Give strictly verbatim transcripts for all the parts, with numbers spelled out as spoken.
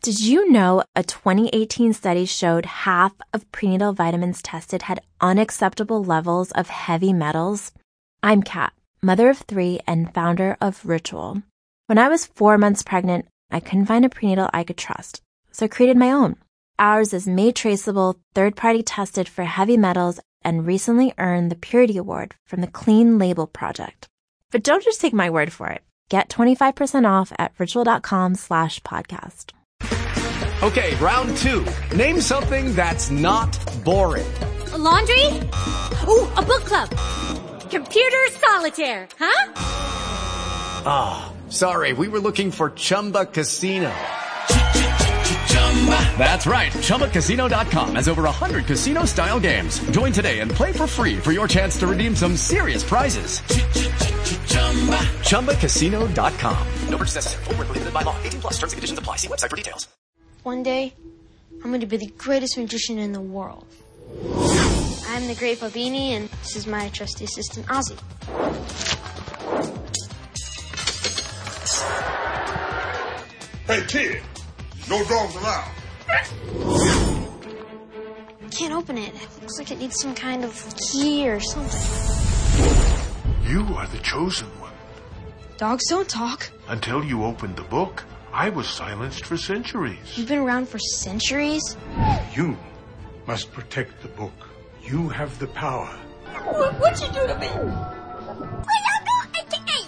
Did you know a twenty eighteen study showed half of prenatal vitamins tested had unacceptable levels of heavy metals? I'm Kat, mother of three and founder of Ritual. When I was four months pregnant, I couldn't find a prenatal I could trust, so I created my own. Ours is made traceable, third-party tested for heavy metals, and recently earned the Purity Award from the Clean Label Project. But don't just take my word for it. Get twenty-five percent off at ritual.com slash podcast. Okay, round two. Name something that's not boring. A laundry? Ooh, a book club. Computer solitaire, huh? Ah, oh, sorry, we were looking for Chumba Casino. That's right, Chumba Casino dot com has over one hundred casino-style games. Join today and play for free for your chance to redeem some serious prizes. Chumba Casino dot com. No purchase necessary. Void where prohibited by law. eighteen plus terms and conditions apply. See website for details. One day, I'm going to be the greatest magician in the world. I'm the Great Bobini, and this is my trusty assistant, Ozzy. Hey, kid, no dogs allowed. I can't open it. It looks like it needs some kind of key or something. You are the chosen one. Dogs don't talk. Until you opened the book, I was silenced for centuries. You've been around for centuries? You must protect the book. You have the power. What, what'd you do to me? Wait, Uncle, I can't.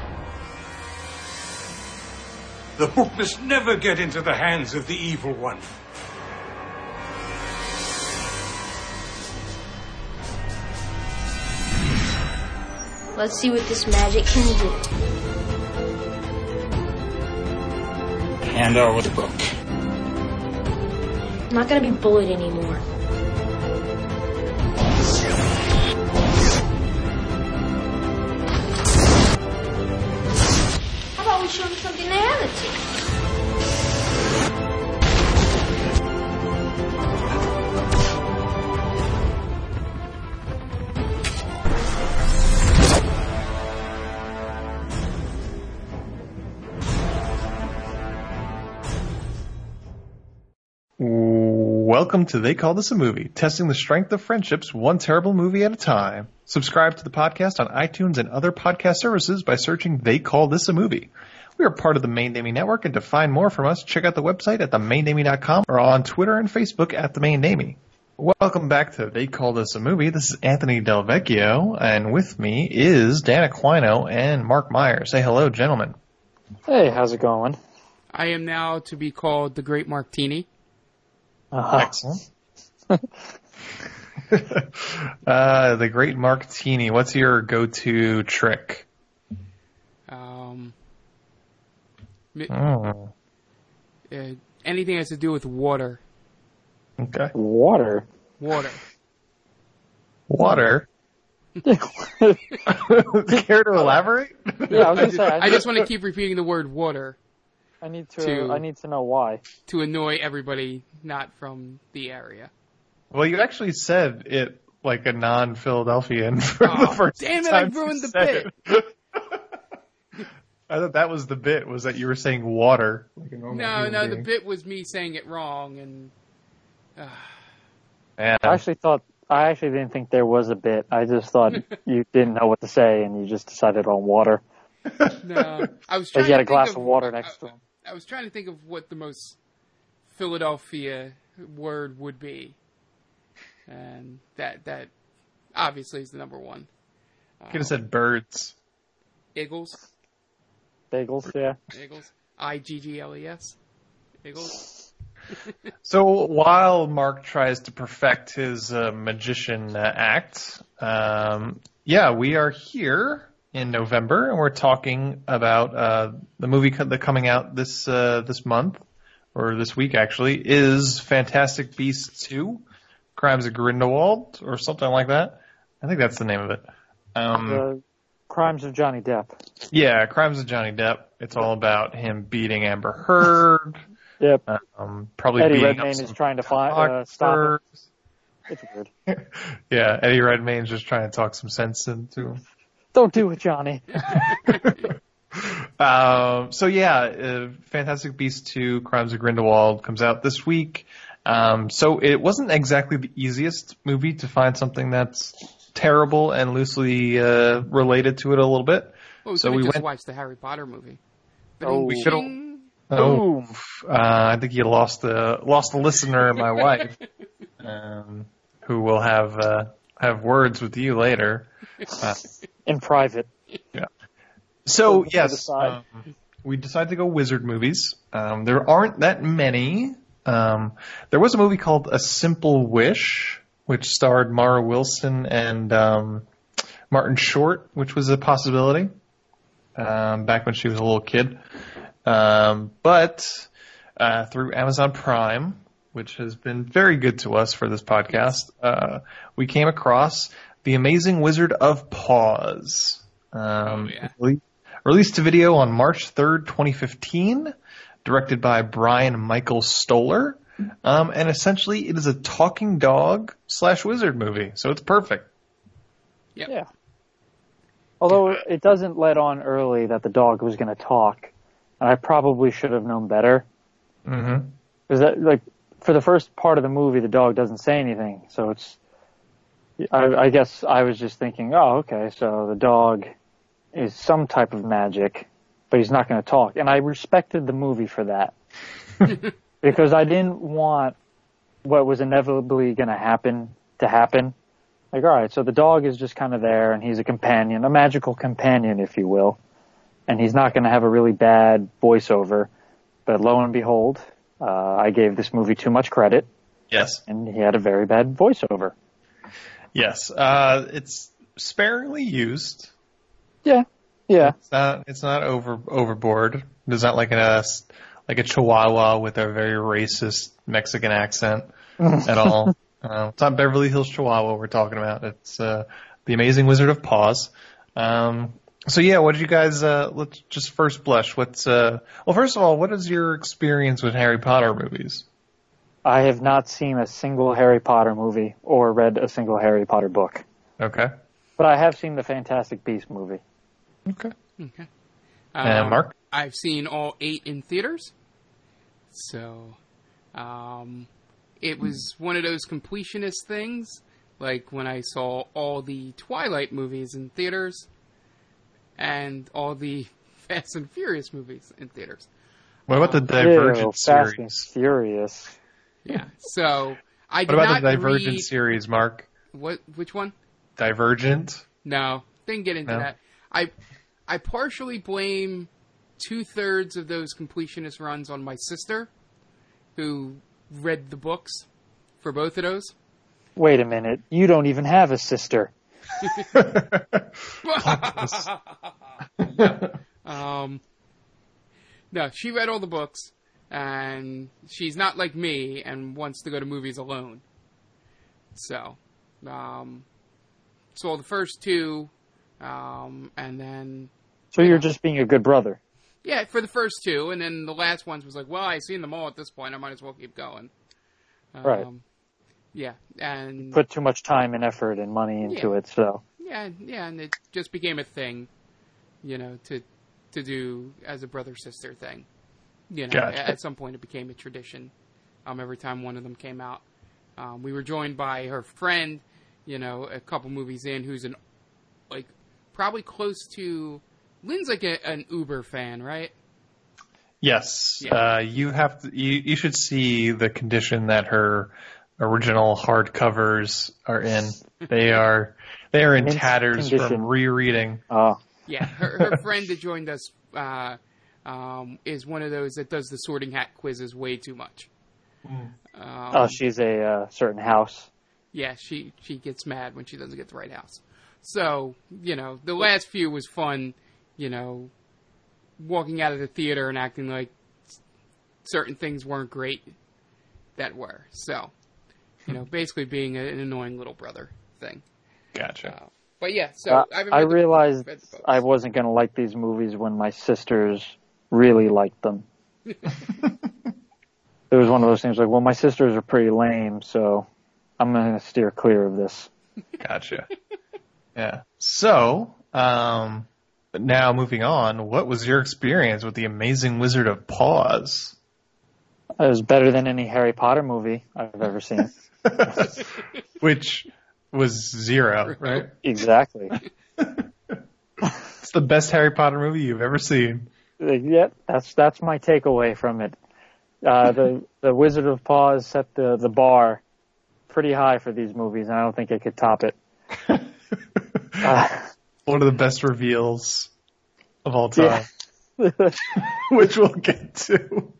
The book must never get into the hands of the evil one. Let's see what this magic can do. Hand over the book. I'm not gonna be bullied anymore. How about we show them something they haven't seen? Welcome to They Call This a Movie, testing the strength of friendships one terrible movie at a time. Subscribe to the podcast on iTunes and other podcast services by searching They Call This a Movie. We are part of the Main Namey Network, and to find more from us, check out the website at the main namey dot com or on Twitter and Facebook at the Main Namey. Welcome back to They Call This a Movie. This is Anthony Del Vecchio, and with me is Dan Aquino and Mark Meyer. Say hello, gentlemen. Hey, how's it going? I am now to be called the Great Martini. Uh-huh. Excellent. uh, the Great Martini. What's your go-to trick? Um, oh. uh, anything has to do with water. Okay. Water? Water. Water? Care to elaborate? Yeah, I was gonna say. I, I just want to keep repeating the word water. I need to, to. I need to know why. To annoy everybody not from the area. Well, you actually said it like a non-Philadelphian for oh, the first damn it, time. I ruined the bit. bit. I thought that was the bit, was that you were saying water. Like a no, no, being. the bit was me saying it wrong, and... Uh, Man. I actually thought, I actually didn't think there was a bit. I just thought you didn't know what to say, and you just decided on water. No, I was trying you had to a glass think of water next I, to him. I was trying to think of what the most Philadelphia word would be. And that that obviously is the number one. You could have said birds. Eagles. Bagels, yeah. Eagles. I G G L E S. Eagles. So while Mark tries to perfect his uh, magician uh, act, um, yeah, we are here in November, and we're talking about uh, the movie co- that's coming out this uh, this month, or this week actually, is Fantastic Beasts two. Crimes of Grindelwald, or something like that. I think that's the name of it. Um, the Crimes of Johnny Depp. Yeah, Crimes of Johnny Depp. It's all about him beating Amber Heard. Yep. Um, probably Eddie beating Redmayne up is trying to find uh, stop it. It's weird. Yeah, Eddie Redmayne's just trying to talk some sense into him. Don't do it, Johnny. um, so yeah, uh, Fantastic Beasts two: Crimes of Grindelwald comes out this week. Um, so it wasn't exactly the easiest movie to find something that's terrible and loosely uh, related to it a little bit. Well, we so could we just went. watched the Harry Potter movie. Oh, we should've- Bing. Oh, uh, I think you lost the lost the listener, my wife, um, who will have uh, have words with you later. Uh, In private. Yeah. So To yes, decide. um, we decided to go wizard movies. Um, there aren't that many. Um, there was a movie called A Simple Wish, which starred Mara Wilson and um, Martin Short, which was a possibility um, back when she was a little kid. Um, but uh, through Amazon Prime, which has been very good to us for this podcast, uh, we came across The Amazing Wizard of Paws. Um, Oh, yeah. rele- released to video on March third, twenty fifteen, directed by Brian Michael Stoller. Um, and essentially it is a talking dog slash wizard movie, so it's perfect. Yep. Yeah. Although it doesn't let on early that the dog was going to talk, and I probably should have known better. Mm-hmm. Because that, like, for the first part of the movie, the dog doesn't say anything, so it's. I, I guess I was just thinking, oh, okay, so the dog is some type of magic, but he's not going to talk, and I respected the movie for that because I didn't want what was inevitably going to happen to happen. Like, all right, so the dog is just kind of there, and he's a companion, a magical companion, if you will. And he's not going to have a really bad voiceover. But lo and behold, uh, I gave this movie too much credit, Yes. and he had a very bad voiceover. Yes. Uh, it's sparingly used. Yeah, yeah. It's not. It's not over overboard. It's not like a like a Chihuahua with a very racist Mexican accent at all. Uh, it's not Beverly Hills Chihuahua we're talking about. It's uh, The Amazing Wizard of Paws. Um, so yeah, what did you guys? Uh, let's just first blush. What's uh, well, first of all, what is your experience with Harry Potter movies? I have not seen a single Harry Potter movie or read a single Harry Potter book. Okay. But I have seen the Fantastic Beasts movie. Okay. Okay. And Um, Mark? I've seen all eight in theaters. So, um, it was one of those completionist things, like when I saw all the Twilight movies in theaters and all the Fast and Furious movies in theaters. What about the Ew, Divergent Fast and series? Furious. Yeah. So I What did about not the Divergent read series, Mark? what. Which one? Divergent. No, didn't get into No? that. I I partially blame two thirds of those completionist runs on my sister, who read the books for both of those. Wait a minute. You don't even have a sister. um, no, she read all the books, and she's not like me and wants to go to movies alone. So, um, saw the first two, um, and then So you're just being a good brother. yeah, for the first two, and then the last ones was like, well, I've seen them all at this point. I might as well keep going. Um, Right. Yeah, and Put too much time and effort and money into Yeah. it, so. yeah, yeah, and it just became a thing, you know, to to do as a brother sister thing. You know, Gotcha. at some point it became a tradition. Um, every time one of them came out, um, we were joined by her friend. You know, a couple movies in, who's an like probably close to. Lynn's like a, an Uber fan, right? Yes. Yeah. Uh, you have to, you, you should see the condition that her original hardcovers are in. They are they are in Mint tatters condition. from rereading. Oh. Yeah, her, her friend that joined us uh, um, is one of those that does the Sorting Hat quizzes way too much. Um, Oh, she's a uh, certain house. yeah, she she gets mad when she doesn't get the right house. So, you know, the last few was fun, you know, walking out of the theater and acting like certain things weren't great that were. So, you know, basically being a, an annoying little brother thing. Gotcha. Uh, but yeah, so Uh, I, haven't I read the- realized read the books. I wasn't going to like these movies when my sisters really liked them. It was one of those things like, well, my sisters are pretty lame, so I'm going to steer clear of this. Gotcha. Yeah. So, um, now moving on, what was your experience with The Amazing Wizard of Oz? It was better than any Harry Potter movie I've ever seen. Which was zero, right? Exactly. It's the best Harry Potter movie you've ever seen. Yeah, that's that's my takeaway from it. Uh, the the Wizard of Oz set the, the bar pretty high for these movies, and I don't think it could top it. uh, One of the best reveals of all time, yeah. which we'll get to.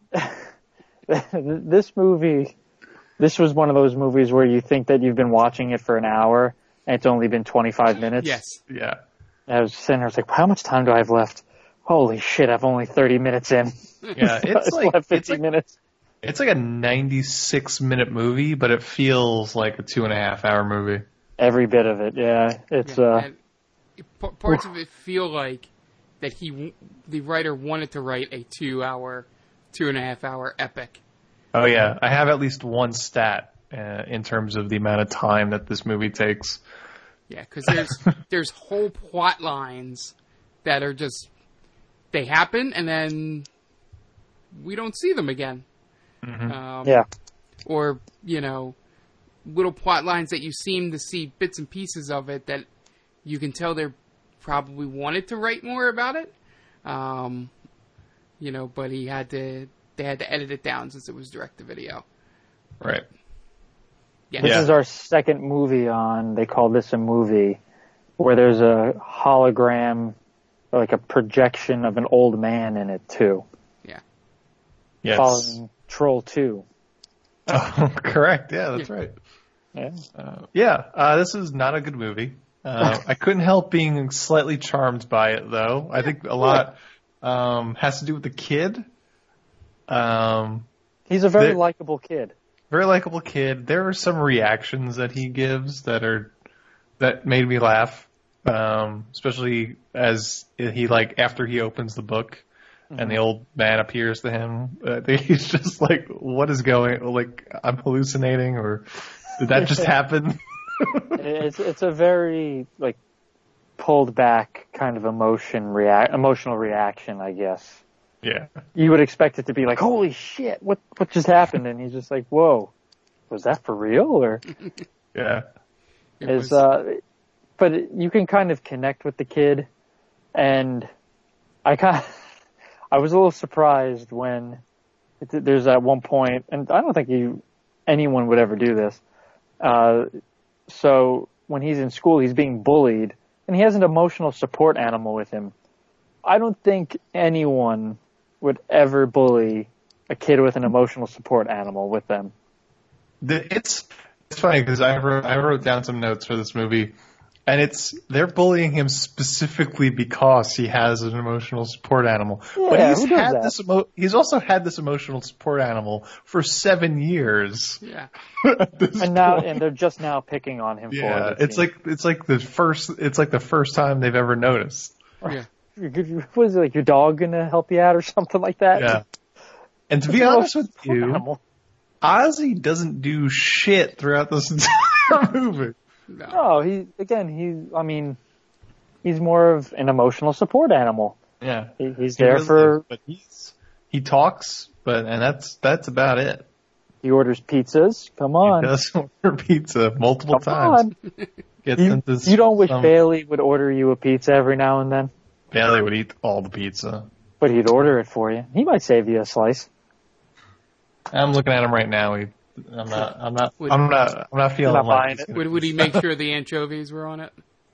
This movie, this was one of those movies where you think that you've been watching it for an hour, and it's only been twenty-five minutes. Yes. Yeah. And I was sitting there, I was like, how much time do I have left? Holy shit, I've only thirty minutes in. Yeah, it's like fifty it's like, minutes. It's like a ninety-six minute movie, but it feels like a two and a half hour movie. Every bit of it, yeah. It's Yeah, uh, and p- parts of it feel like that he, w- the writer, wanted to write a two-hour, two and a half hour epic. Oh yeah, I have at least one stat uh, in terms of the amount of time that this movie takes. Yeah, because there's there's whole plot lines that are just they happen and then we don't see them again. Mm-hmm. Um, yeah. Or you know, little plot lines that you seem to see bits and pieces of it that you can tell they're probably wanted to write more about it. Um, you know, but he had to they had to edit it down since it was direct to video. Right. Yeah. This Yeah. is our second movie on, they call this a movie, where there's a hologram, like a projection of an old man in it, too. Yeah. Yes. Following Troll two. Oh, correct. Yeah, that's Yeah. right. Yeah. Uh, yeah, uh, this is not a good movie. Uh, I couldn't help being slightly charmed by it, though. I think a lot um, has to do with the kid. Um, He's a very They- likable kid. very likable kid. There are some reactions that he gives that are that made me laugh, um, especially as he like after he opens the book and the old man appears to him. Uh, he's just like, "What is going? Like, I'm hallucinating, or did that just happen?" It's it's a very like pulled back kind of emotion react emotional reaction, I guess. Yeah, You would expect it to be like, "Holy shit, what what just happened?" And he's just like, "Whoa, was that for real?" Or yeah, It is was- uh, but it, you can kind of connect with the kid, and I kind of, I was a little surprised when it, there's at one point, and I don't think you anyone would ever do this. Uh, so when he's in school, he's being bullied, and he has an emotional support animal with him. I don't think anyone would ever bully a kid with an emotional support animal with them. The, it's it's funny because I wrote I wrote down some notes for this movie, and it's they're bullying him specifically because he has an emotional support animal. but Yeah, he's who does had that? this emo- he's also had this emotional support animal for seven years. yeah. at this And now, point. and they're just now picking on him yeah, for it. it it's seems. like it's like the first it's like the first time they've ever noticed. Yeah. What is it, like your dog gonna help you out or something like that? Yeah, and to be It's an honest with emotional you, animal. Ozzy doesn't do shit throughout this entire movie. No. No, he again, he. I mean, he's more of an emotional support animal. Yeah, He, he's He there really for. is, but he's he talks, but and that's that's about it. He orders pizzas. Come on, He does order pizza multiple come times. on. Gets You, into you don't wish some- Bailey would order you a pizza every now and then, Bailey would eat all the pizza. but he'd order it for you. He might save you a slice. I'm looking at him right now. He, I'm not. I'm not. Would- I'm not. I'm not feeling not like buying he's it. gonna Would, would he make sure the anchovies were on it?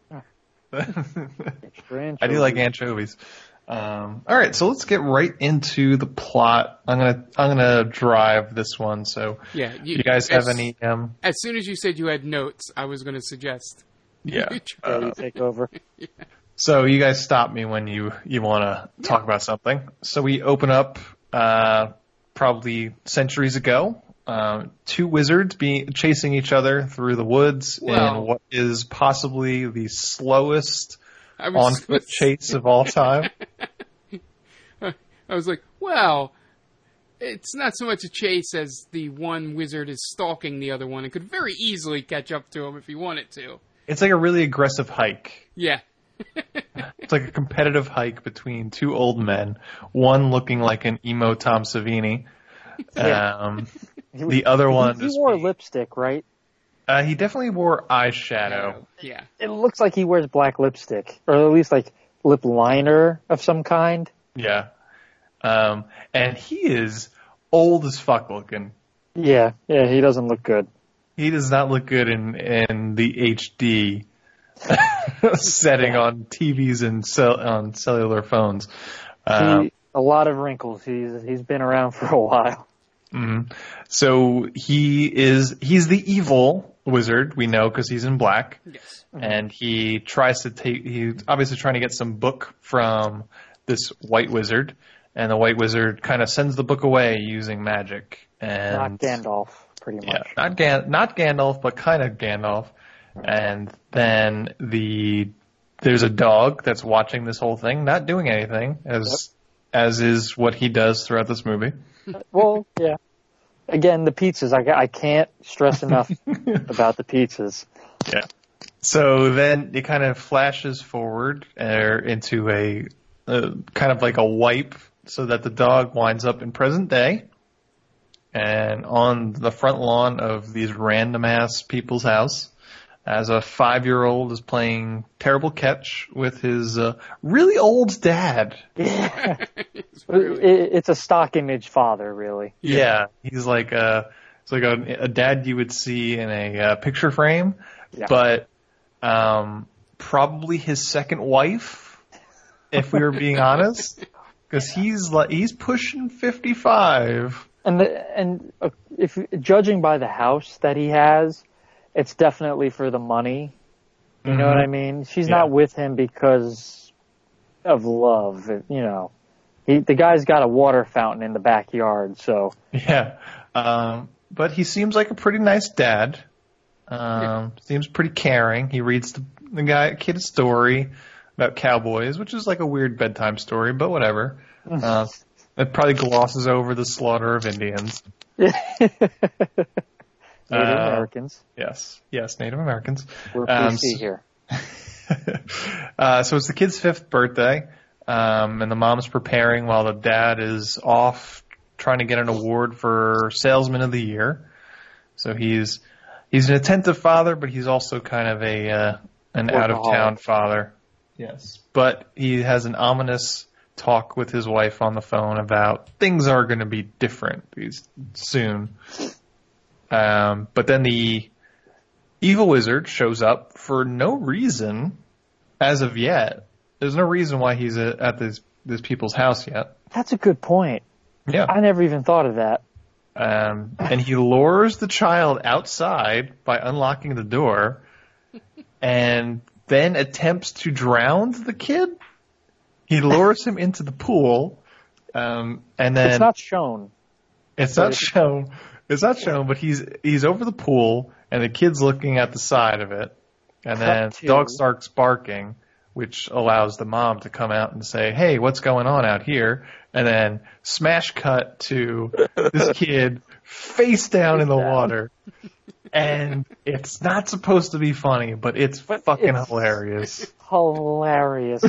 Extra I do like anchovies. Um, all right, so let's get right into the plot. I'm gonna I'm gonna drive this one. So, Yeah. you, you guys have as, any? Um, As soon as you said you had notes, I was going to suggest. yeah. you try. Bailey take over. So you guys stop me when you you want to talk about something. So we open up uh, probably centuries ago. Um, two wizards be chasing each other through the woods Well- in what is possibly the slowest I was on foot chase of all time. I was like, well, it's not so much a chase as the one wizard is stalking the other one and could very easily catch up to him if he wanted to. It's like a really aggressive hike. Yeah. It's like a competitive hike between two old men, one looking like an emo Tom Savini. Yeah. Um, He, the other he, one he just wore being- lipstick, right? Uh, he definitely wore eyeshadow. Yeah. It looks like he wears black lipstick, or at least like lip liner of some kind. Yeah. Um, and he is old as fuck looking. Yeah, yeah, he doesn't look good. He does not look good in, in the H D setting on T Vs and cell, on cellular phones. Um, He, a lot of wrinkles. He's he's been around for a while. mhm. So he is he's the evil wizard, we know, because he's in black. Yes. And he tries to take, he's obviously trying to get some book from this white wizard, and the white wizard kind of sends the book away using magic. And Not Gandalf, pretty yeah, much. not Gan, not Gandalf, but kind of Gandalf. And then the there's a dog that's watching this whole thing, not doing anything, as as is what he does throughout this movie. Well, yeah. Again, the pizzas. I, I can't stress enough about the pizzas. Yeah. So then it kind of flashes forward uh, into a uh, kind of like a wipe, so that the dog winds up in present day, and on the front lawn of these random ass people's house, as a five-year-old is playing terrible catch with his uh, really old dad. Yeah. It's really- It, it's a stock image father, really. Yeah, he's like a it's like a, a dad you would see in a uh, picture frame, Yeah. but um, probably his second wife, if we were being honest, because he's like he's pushing fifty-five. And the, and uh, if judging by the house that he has, it's definitely for the money. You know what I mean? She's Yeah. not with him because of love. You know, he the guy's got a water fountain in the backyard, so Yeah, um, but he seems like a pretty nice dad. Um, Seems pretty caring. He reads the, the guy kid a story about cowboys, which is like a weird bedtime story, but whatever. Uh, it probably glosses over the slaughter of Indians. Native Uh, Americans. Yes, yes, Native Americans. We're Um, P C here. uh, so it's the kid's fifth birthday, um, and the mom's preparing while the dad is off trying to get an award for Salesman of the Year. So he's he's an attentive father, but he's also kind of a uh, an out of town father. Yes, but he has an ominous talk with his wife on the phone about things are going to be different these soon. Um, but then the evil wizard shows up for no reason as of yet. There's no reason why he's at, at this this people's house yet. That's a good point. Yeah. I never even thought of that. Um, and he lures the child outside by unlocking the door, and then attempts to drown the kid. He lures him into the pool, um, and then It's not shown. It's not shown. It's not shown, but he's he's over the pool, and the kid's looking at the side of it, and then Cut to- the dog starts barking, which allows the mom to come out and say, "Hey, what's going on out here?" And then smash cut to this kid face down in the down. water, and it's not supposed to be funny, but it's But fucking it's- hilarious. Hilarious.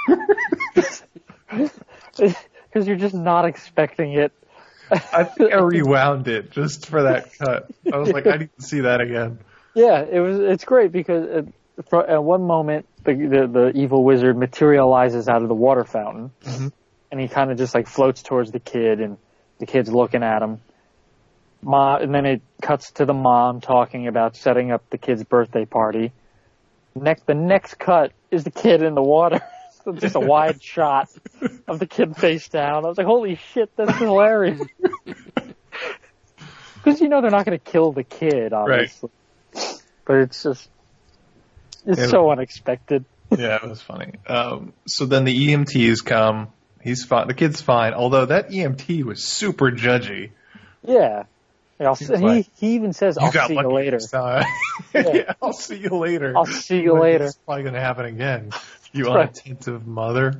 Because you're just not expecting it. I think I rewound it just for that cut. I was like, I need to see that again. Yeah, it was. It's great because at, for, at one moment the, the the evil wizard materializes out of the water fountain, Mhm. and he kind of just like floats towards the kid, and the kid's looking at him. Mom, and then it cuts to the mom talking about setting up the kid's birthday party. Next, the next cut is the kid in the water. So just a wide shot of the kid face down. I was like, holy shit, that's hilarious. Because you know they're not going to kill the kid, obviously. But it's just, it's Yeah. so unexpected. Yeah, it was funny. Um, so then the E M Ts come. He's fine. The kid's fine. Although that E M T was super judgy. Yeah. Yeah, I'll, He's he, like, he even says, I'll see you lucky later. this time. yeah, I'll see you later. I'll see you Like, later. It's probably going to happen again. You Right. unattentive mother.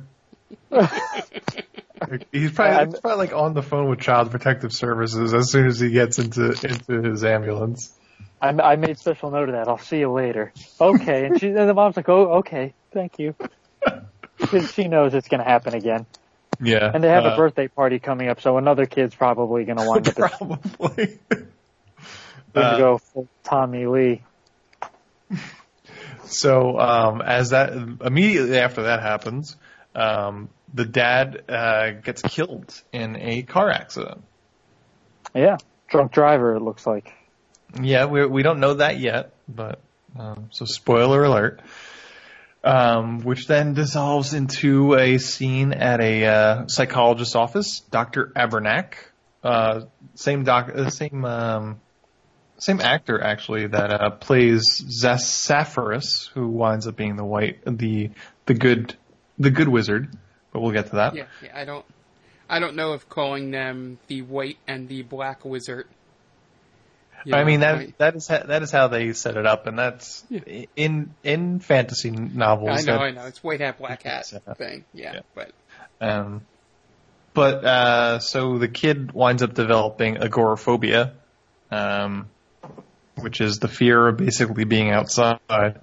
Like, he's probably, I'm- he's probably like on the phone with Child Protective Services as soon as he gets into into his ambulance. I, I made special note of that. I'll see you later. Okay. And, she, and the mom's like, oh, okay. Thank you. because she knows it's going to happen again. Yeah. And they have uh, a birthday party coming up, so another kid's probably going to wind up probably. going Uh, to go full Tommy Lee. So um, as that immediately after that happens, um, the dad uh, gets killed in a car accident. Yeah, drunk driver. It looks like. Yeah, we we don't know that yet, but um, so spoiler alert. Um, which then dissolves into a scene at a uh, psychologist's office. Doctor Abernack, uh, same doc, uh, same. Um, Same actor, actually, that uh, plays Zasaphorus, who winds up being the white, the the good, the good wizard. But we'll get to that. Yeah, yeah, I don't, I don't know if calling them the white and the black wizard. I know, mean that I, that is ha- that is how they set it up, and that's yeah. in in fantasy novels. I know, that, I know, it's white hat, black hat thing. Yeah, yeah. but um, but uh, so the kid winds up developing agoraphobia. Um. Which is the fear of basically being outside.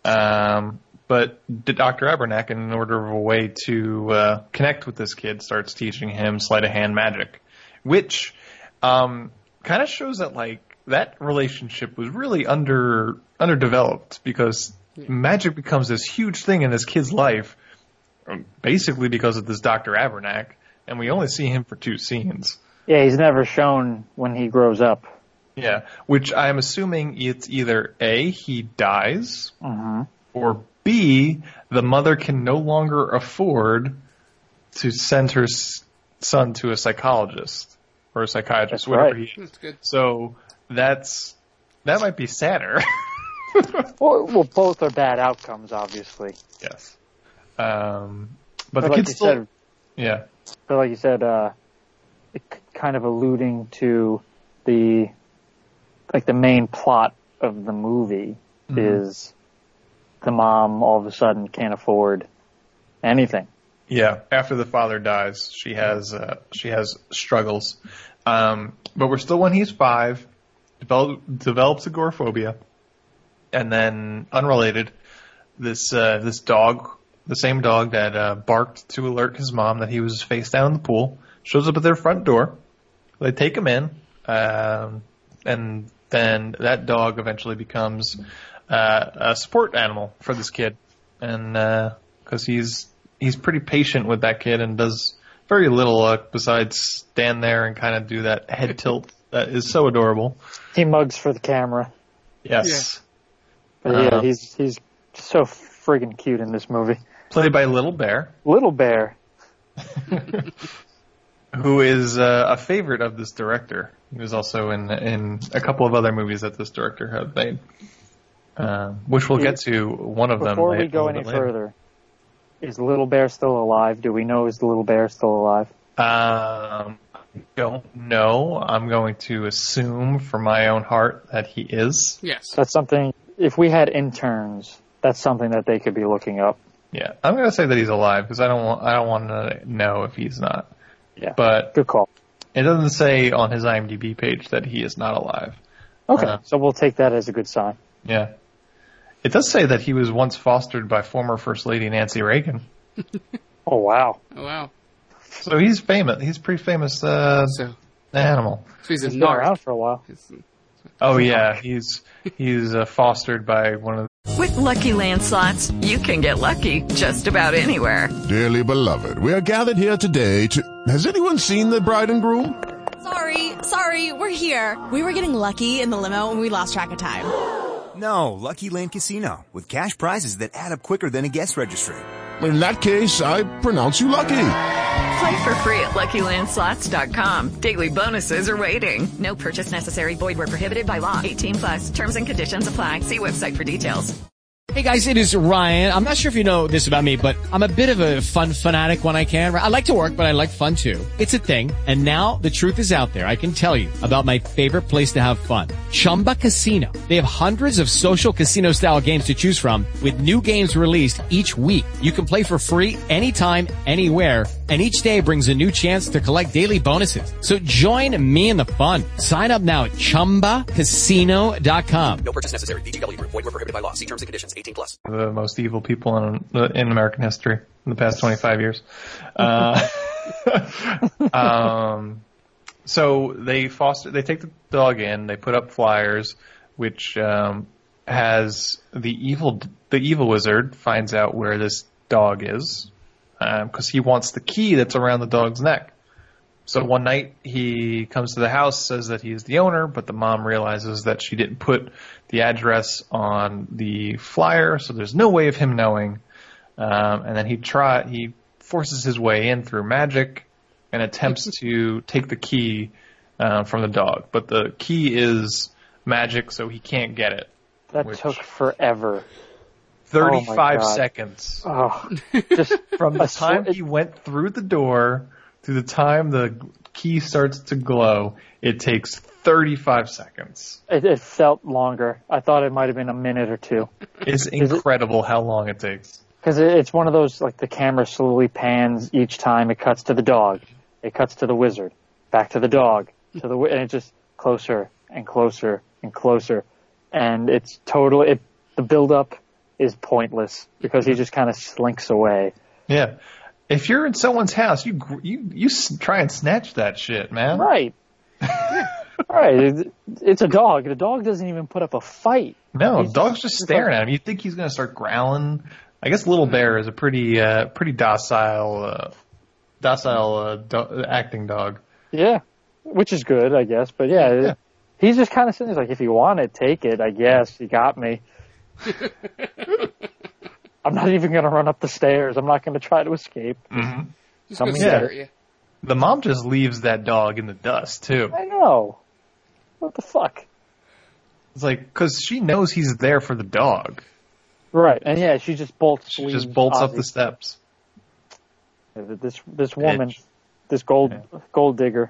Um, but Doctor Abernack, in order of a way to uh, connect with this kid, starts teaching him sleight of hand magic, which um, kind of shows that like that relationship was really under underdeveloped because yeah. magic becomes this huge thing in this kid's life, basically because of this Doctor Abernack, and we only see him for two scenes. Yeah, he's never shown when he grows up. Yeah, which I'm assuming it's either A, he dies, mm-hmm. or B, the mother can no longer afford to send her s- son to a psychologist or a psychiatrist, that's whatever right. he is. That's good. So that's that might be sadder. well, well, both are bad outcomes, obviously. Yes. Um, but, but the like kid's you still... said, yeah. But like you said, uh, it kind of alluding to the... like the main plot of the movie mm-hmm. is the mom all of a sudden can't afford anything. Yeah, after the father dies, she has uh, she has struggles. Um, but we're still when he's five, develop, develops agoraphobia, and then unrelated, this uh, this dog, the same dog that uh, barked to alert his mom that he was face down in the pool, shows up at their front door. They take him in, um, and then that dog eventually becomes uh, a support animal for this kid, and because uh, he's he's pretty patient with that kid and does very little uh, besides stand there and kind of do that head tilt that is so adorable. He mugs for the camera. Yes, yeah, but yeah um, he's he's so friggin' cute in this movie. Played by Little Bear. Little Bear, who is uh, a favorite of this director. He was also in in a couple of other movies that this director had made, uh, which we'll get to one of them. Before we go any further, is Little Bear still alive? Do we know is the Little Bear still alive? Um, I don't know. I'm going to assume from my own heart that he is. Yes. That's something, if we had interns, that's something that they could be looking up. Yeah, I'm going to say that he's alive because I don't want I don't want to know if he's not. Yeah, but good call. It doesn't say on his IMDb page that he is not alive. Okay, uh, so we'll take that as a good sign. Yeah. It does say that he was once fostered by former First Lady Nancy Reagan. Oh, wow. Oh, wow. So he's famous. He's a pretty famous uh, so, animal. So he's, he's a been around for a while. He's, oh, yeah. He's he's uh, fostered by one of the... With Lucky Land Slots, you can get lucky just about anywhere. Dearly beloved, we are gathered here today to... Has anyone seen the bride and groom? Sorry, sorry, we're here. We were getting lucky in the limo and we lost track of time. No, Lucky Land Casino, with cash prizes that add up quicker than a guest registry. In that case, I pronounce you lucky. Play for free at Lucky Land Slots dot com. Daily bonuses are waiting. No purchase necessary. Void where prohibited by law. eighteen plus. Terms and conditions apply. See website for details. Hey guys, it is Ryan. I'm not sure if you know this about me, but I'm a bit of a fun fanatic when I can. I like to work, but I like fun too. It's a thing. And now the truth is out there. I can tell you about my favorite place to have fun. Chumba Casino. They have hundreds of social casino style games to choose from with new games released each week. You can play for free anytime, anywhere. And each day brings a new chance to collect daily bonuses. So join me in the fun. Sign up now at chumba casino dot com. No purchase necessary. V G W Group. Void where prohibited by law. See terms and conditions. eighteen plus. The most evil people in in American history in the past twenty-five years. Uh, um, so they foster. They take the dog in. They put up flyers, which um, has the evil the evil wizard finds out where this dog is. Because um, he wants the key that's around the dog's neck. So one night he comes to the house, says that he's the owner, but the mom realizes that she didn't put the address on the flyer, so there's no way of him knowing. Um, and then he try he forces his way in through magic and attempts to take the key uh, from the dog. But the key is magic, so he can't get it. That which... took forever. thirty-five oh seconds. Oh, just from the time he went through the door to the time the key starts to glow, it takes thirty-five seconds. It, it felt longer. I thought it might have been a minute or two. It's incredible it, how long it takes. Because it, it's one of those, like, the camera slowly pans each time it cuts to the dog. It cuts to the wizard. Back to the dog. To the and it just closer and closer and closer. And it's totally, it, the build-up is pointless because he just kind of slinks away. Yeah. If you're in someone's house, you you you try and snatch that shit, man. Right. Right. It's a dog. The dog doesn't even put up a fight. No, He's dog's just, just staring like, at him. You think he's going to start growling. I guess Little Bear is a pretty uh, pretty docile uh, docile uh, do- acting dog. Yeah. Which is good, I guess. But yeah, yeah. He's just kind of sitting there like, if you want it, take it, I guess. You got me. I'm not even going to run up the stairs. I'm not going to try to escape. Mm-hmm. Just gonna stare at you. The mom just leaves that dog in the dust, too. I know. What the fuck? It's like, because she knows he's there for the dog. Right, and yeah, she just bolts. She just bolts Ozzy. up the steps. This this woman, Bitch. this gold yeah. gold digger.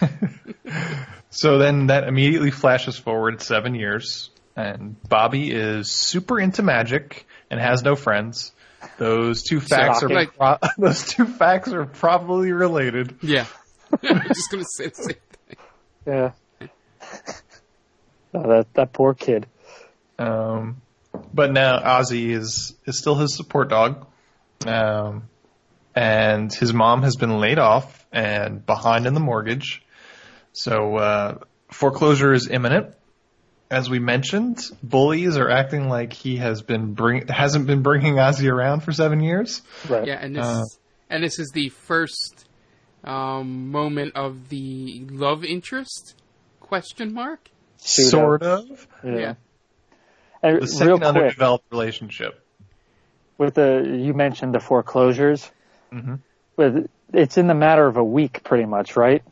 So then that immediately flashes forward seven years, and Bobby is super into magic and has no friends. Those two facts are like, pro- those two facts are probably related. Yeah, I'm just gonna say the same thing. Yeah, oh, that that poor kid. Um, but now Ozzy is is still his support dog, um, and his mom has been laid off and behind in the mortgage. So uh, foreclosure is imminent. As we mentioned, bullies are acting like he has been bring hasn't been bringing Ozzy around for seven years. Right. Yeah, and this uh, and this is the first um, moment of the love interest question mark. Sort of. Yeah. yeah. And the second real quick, underdeveloped relationship. With the you mentioned the foreclosures. Mm-hmm. But it's in the matter of a week, pretty much, right?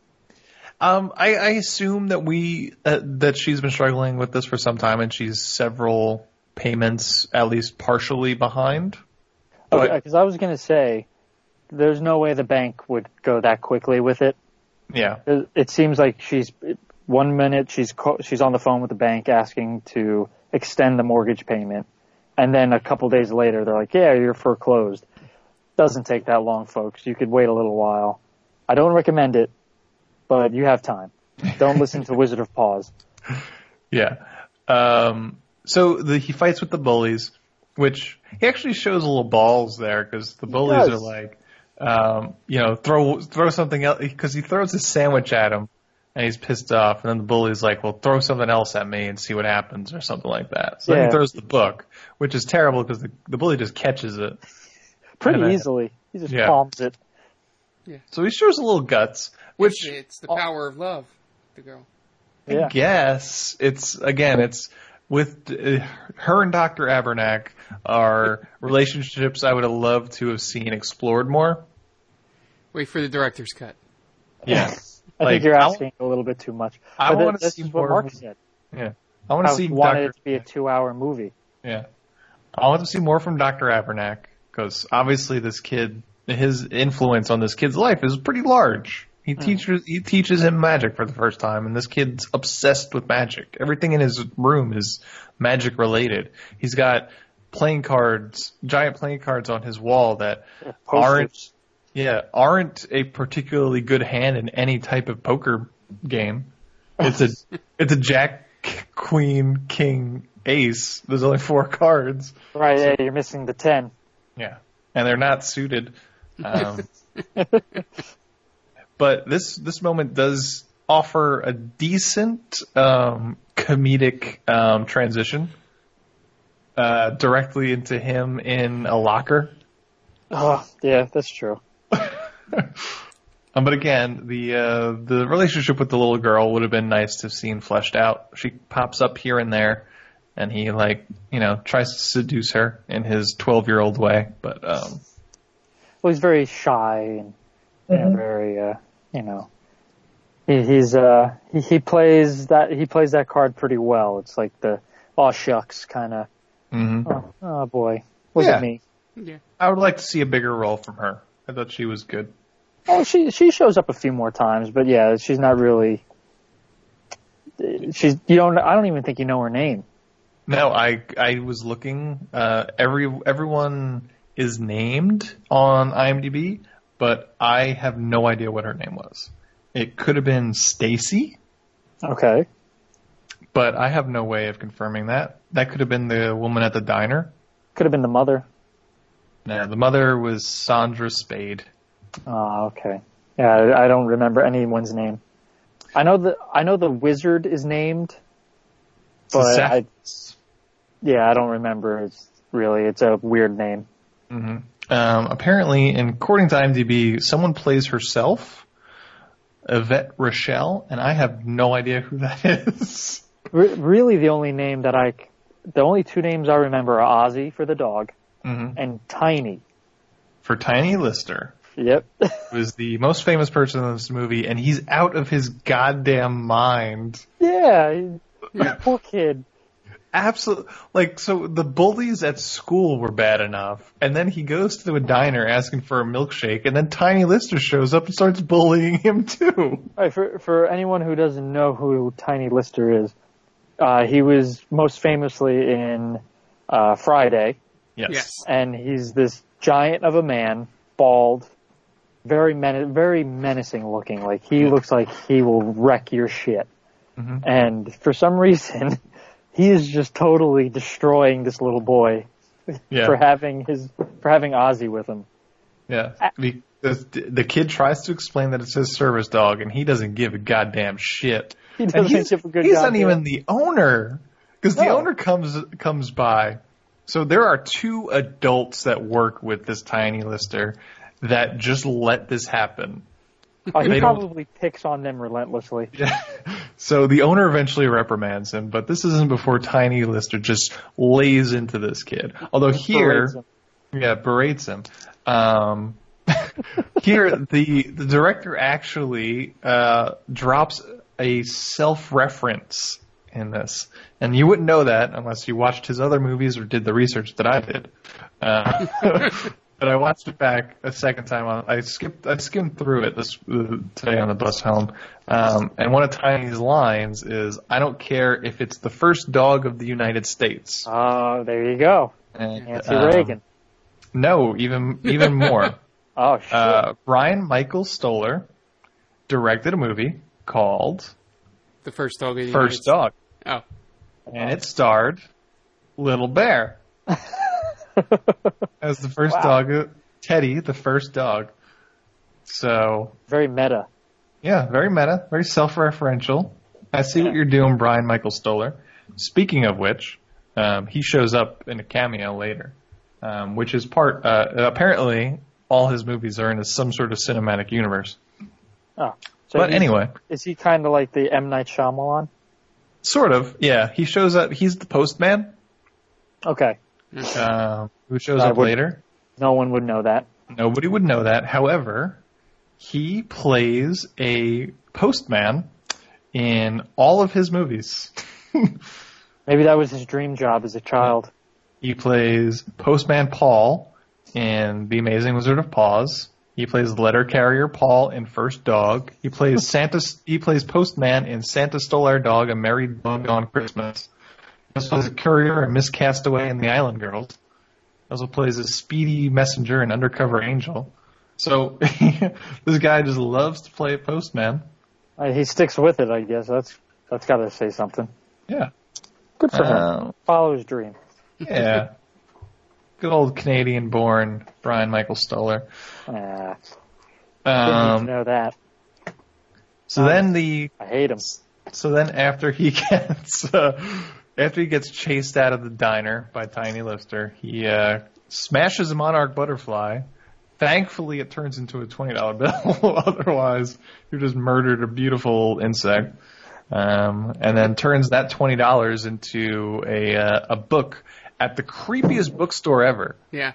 Um, I, I assume that we uh, that she's been struggling with this for some time, and she's several payments at least partially behind. Okay, because I was going to say, there's no way the bank would go that quickly with it. Yeah, it, it seems like she's one minute she's co- she's on the phone with the bank asking to extend the mortgage payment, and then a couple days later they're like, "Yeah, you're foreclosed." Doesn't take that long, folks. You could wait a little while. I don't recommend it. But you have time. Don't listen to Wizard of Pause. Yeah. Um, so the, he fights with the bullies, which he actually shows a little balls there because the bullies are like, um, you know, throw throw something else because he throws his sandwich at him and he's pissed off, and then the bully's like, well, throw something else at me and see what happens or something like that. So yeah. then he throws the book, which is terrible because the, the bully just catches it pretty then, easily. He just yeah. palms it. Yeah. So he shows a little guts. Which it's, it's the power of love, the girl. I Yeah. guess it's again, it's with uh, her and Doctor Abernack are relationships I would have loved to have seen explored more. Wait for the director's cut. Yeah, I like, think you're I asking a little bit too much. I But want to this see is what more. Mark said. Yeah, I want to I see wanted Doctor it to be a two-hour movie. Yeah, I want to see more from Doctor Abernack because obviously this kid, his influence on this kid's life is pretty large. He teaches he teaches him magic for the first time, and this kid's obsessed with magic. Everything in his room is magic related. He's got playing cards, giant playing cards on his wall that Yeah, aren't Yeah, aren't a particularly good hand in any type of poker game. It's a it's a jack, queen, king, ace. There's only four cards. Right, so, yeah, you're missing the ten. Yeah, and they're not suited. Um, but this this moment does offer a decent um, comedic um, transition uh, directly into him in a locker. Oh, yeah, that's true. um, but again, the uh, the relationship with the little girl would have been nice to have seen fleshed out. She pops up here and there, and he like you know tries to seduce her in his twelve-year-old way. But um, well, he's very shy and you mm-hmm. know, very uh, you know he, he's uh he, he plays that he plays that card pretty well. It's like the aw shucks kind of mm-hmm. oh, oh boy, look yeah. at me. Yeah, I would like to see a bigger role from her. I thought she was good. Oh, she she shows up a few more times, but yeah, she's not really. She's you don't. I don't even think you know her name. No, I I was looking. Uh, every everyone is named on IMDb, but I have no idea what her name was. It could have been Stacy. Okay. But I have no way of confirming that. That could have been the woman at the diner. Could have been the mother. No, the mother was Sandra Spade. Oh, okay. Yeah, I, I don't remember anyone's name. I know the I know the wizard is named, but I, yeah, I don't remember. It's really it's a weird name. Mm-hmm. Um, apparently, and according to IMDb, someone plays herself, Yvette Rochelle, and I have no idea who that is. Re- really, the only name that I, the only two names I remember are Ozzy for the dog. Mm-hmm. And Tiny. For Tiny Lister. Yep. Was the most famous person in this movie, and he's out of his goddamn mind. Yeah. Poor kid. Absolutely. Like, so the bullies at school were bad enough, and then he goes to a diner asking for a milkshake, and then Tiny Lister shows up and starts bullying him too. All right, for, for anyone who doesn't know who Tiny Lister is, uh, he was most famously in uh, Friday. Yes. yes. And he's this giant of a man, bald, very men- very menacing looking. Like, he looks like he will wreck your shit. Mm-hmm. And for some reason, he is just totally destroying this little boy yeah. for having his for having Ozzy with him. Yeah. The, the, the kid tries to explain that it's his service dog, and he doesn't give a goddamn shit. He doesn't he's, give a good He's goddamn. not even the owner. Because the No. owner comes comes by. So there are two adults that work with this Tiny Lister that just let this happen. Oh, he They probably picks on them relentlessly. Yeah. So the owner eventually reprimands him, but this isn't before Tiny Lister just lays into this kid. Although here, Berates him. yeah, berates him. Um, here, the the director actually uh, drops a self-reference in this, and you wouldn't know that unless you watched his other movies or did the research that I did. Uh, but I watched it back a second time. On, I skipped, I skimmed through it this uh, today on the bus home, um, and one of Tiny's lines is, "I don't care if it's the first dog of the United States." Oh, there you go. And, Nancy um, Reagan. No, even even more. Oh, shit. Uh, Brian Michael Stoller directed a movie called The First Dog of the First United Dog. Oh. And it starred Little Bear as the first Wow. dog, Teddy, the first dog. So, Very meta. yeah, very meta, very self-referential. I see what you're doing, Brian Michael Stoller. Speaking of which, um, he shows up in a cameo later, um, which is part, uh, apparently all his movies are in some sort of cinematic universe. Oh. So But he's- anyway. Is he kind of like the M. Night Shyamalan? Sort of, yeah. He shows up, he's the postman, Okay. uh, who shows I up would- later. No one would know that. Nobody would know that. However, he plays a postman in all of his movies. Maybe that was his dream job as a child. He plays Postman Paul in The Amazing Wizard of Oz. He plays letter carrier Paul in First Dog. He plays Santa. He plays Postman in Santa Stole Our Dog, A Merry Dog on Christmas. He also plays a courier in Miss Castaway and The Island Girls. He also plays a speedy messenger and undercover angel. So this guy just loves to play postman. Uh, he sticks with it, I guess. That's that's got to say something. Yeah. Good for Uh, him. Follow his dream. Yeah. Good old Canadian-born Brian Michael Stoller. Ah, Um, didn't know that. So then the I hate him. So then after he gets uh, after he gets chased out of the diner by Tiny Lister, he uh, smashes a monarch butterfly. Thankfully, it turns into a twenty dollar bill. Otherwise, you just murdered a beautiful insect. Um, and then turns that twenty dollars into a uh, a book at the creepiest bookstore ever. Yeah.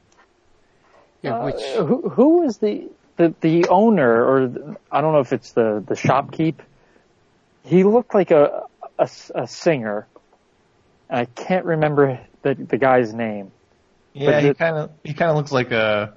Yeah. Which Uh, who who is the the the owner, or the, I don't know if it's the the shopkeep. He looked like a a, a singer. I can't remember the the guy's name. Yeah, But he the- kind of he kind of looks like a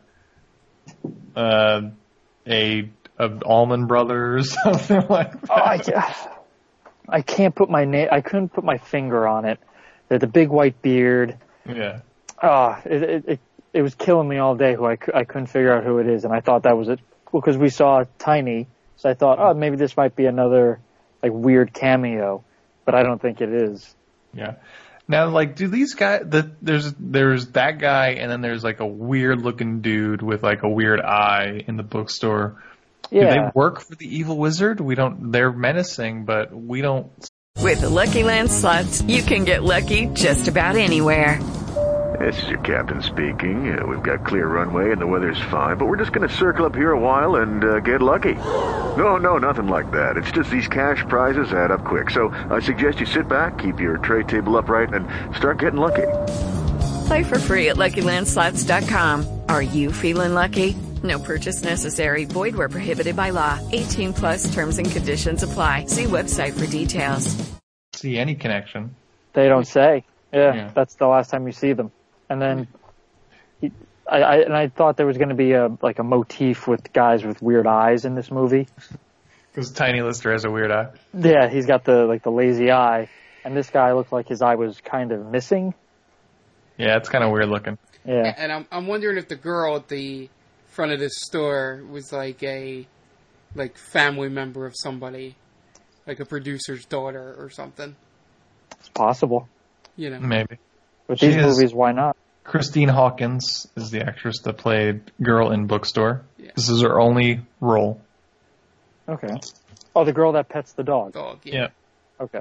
uh, a a Allman Brothers or something like that. Oh, I, I can't put my name. I couldn't put my finger on it. The, the big white beard. Yeah. Oh, it, it it it was killing me all day. Who I, cou- I couldn't figure out who it is, and I thought that was it. Well, because we saw Tiny, so I thought, oh, maybe this might be another like weird cameo, but I don't think it is. Yeah. Now, like, do these guys? The, there's there's that guy, and then there's like a weird looking dude with like a weird eye in the bookstore. Do Yeah. they work for the evil wizard? We don't. They're menacing, but we don't. With the Lucky Land Slots, you can get lucky just about anywhere. This is your captain speaking. Uh, we've got clear runway and the weather's fine, but we're just going to circle up here a while and uh, get lucky. No, no, nothing like that. It's just these cash prizes add up quick. So I suggest you sit back, keep your tray table upright, and start getting lucky. Play for free at Lucky Land Slots dot com. Are you feeling lucky? No purchase necessary. Void where prohibited by law. eighteen plus terms and conditions apply. See website for details. See any connection? They don't say. Yeah, Yeah. that's the last time you see them. And then, he, I, I and I thought there was going to be a like a motif with guys with weird eyes in this movie. Because Tiny Lister has a weird eye. Yeah, he's got the like the lazy eye, and this guy looked like his eye was kind of missing. Yeah, it's kind of weird looking. Yeah, and I'm I'm wondering if the girl at the front of this store was like a like family member of somebody, like a producer's daughter or something. it's possible. You know, Maybe. With She these is- movies, why not? Christine Hawkins is the actress that played Girl in Bookstore. Yeah. This is her only role. Okay. Oh, the girl that pets the dog. dog. Yeah. Yeah. Okay.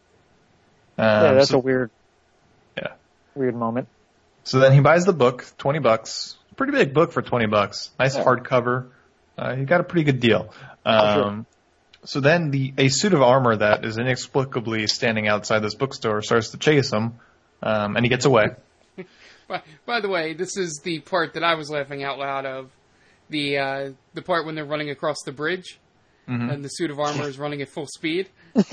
Um, yeah, that's so, a weird, yeah. weird moment. So then he buys the book, twenty bucks. Pretty big book for twenty bucks. Nice Yeah. hardcover. Uh, he got a pretty good deal. Oh, sure. Um, so then the a suit of armor that is inexplicably standing outside this bookstore starts to chase him, um, and he gets away. By, by the way, this is the part that I was laughing out loud of. The uh, the part when they're running across the bridge, Mhm. and the suit of armor is running at full speed.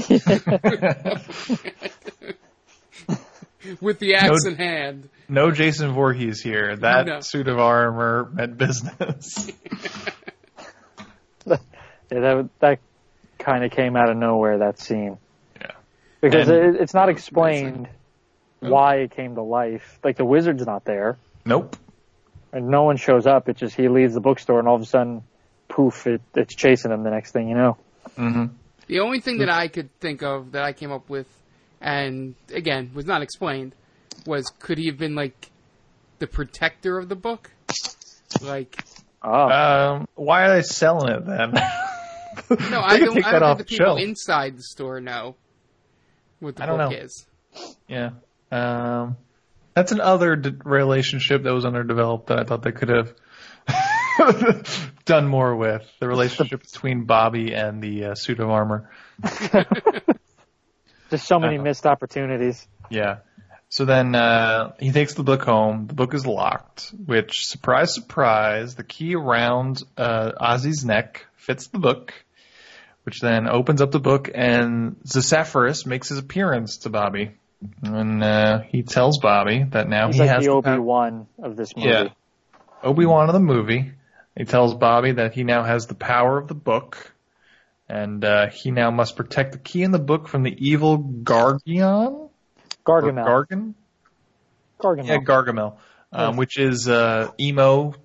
With the axe No- in hand. No Jason Voorhees here. That No. suit of armor meant business. Yeah, that that kind of came out of nowhere, that scene. Yeah. Because And- it, it's not explained why it came to life. Like, the wizard's not there. Nope. And no one shows up. It just, he leaves the bookstore and all of a sudden, poof, it, it's chasing him the next thing you know. Mm-hmm. The only thing that I could think of that I came up with, and again, was not explained, was could he have been, like, the protector of the book? Like, Oh. Um, why are they selling it then? no, I could don't, take I that don't off think the the people shelf. inside the store know what the I don't book know. is. Yeah. Um, that's another d- relationship that was underdeveloped that I thought they could have done more with. The relationship between Bobby and the uh, suit of armor. Just so many Uh, missed opportunities. Yeah. So then uh, he takes the book home. The book is locked, which, surprise, surprise, the key around uh, Ozzy's neck fits the book, which then opens up the book, and Zephyrus makes his appearance to Bobby. And uh, he tells Bobby that now He's he like has the the power- Obi-Wan of this movie. Yeah. Obi-Wan of the movie. He tells Bobby that he now has the power of the book, and uh, he now must protect the key in the book from the evil Gargion? Gargamel. Or Gargan? Gargamel. Yeah, Gargamel, um, Yes. which is uh, emo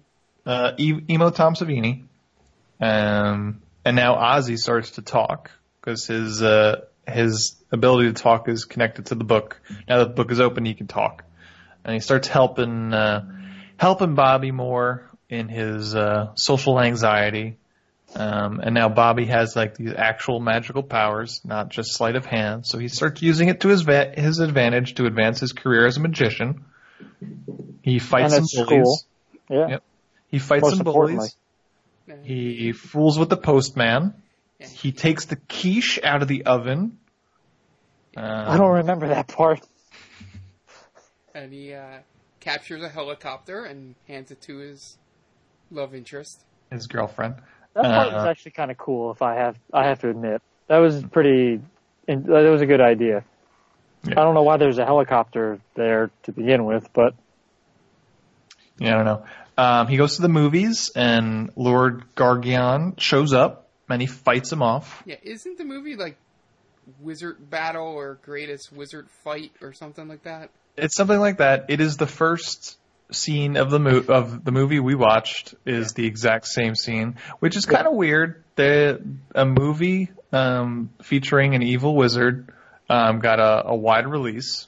uh, e- emo Tom Savini, um, and now Ozzy starts to talk because his uh, his ability to talk is connected to the book. Now that the book is open, he can talk, and he starts helping uh, helping Bobby more in his uh, social anxiety. Um, and now Bobby has like these actual magical powers, not just sleight of hand. So he starts using it to his va- his advantage to advance his career as a magician. He fights and some at bullies. school. Yeah. Yep. He fights Most some bullies. He fools with the postman. He takes the quiche out of the oven. Um, I don't remember that part. And he uh, captures a helicopter and hands it to his love interest. His girlfriend. That part uh, was actually kind of cool. If I have, I have to admit, that was pretty. That was a good idea. Yeah. I don't know why there's a helicopter there to begin with, but yeah, I don't know. Um, he goes to the movies, and Lord Gargion shows up, and he fights him off. Yeah, isn't the movie like Wizard Battle or Greatest Wizard Fight or something like that? It's something like that. It is the first scene of the mo- of the movie we watched is the exact same scene, which is kind of weird. The a movie um, featuring an evil wizard um, got a, a wide release,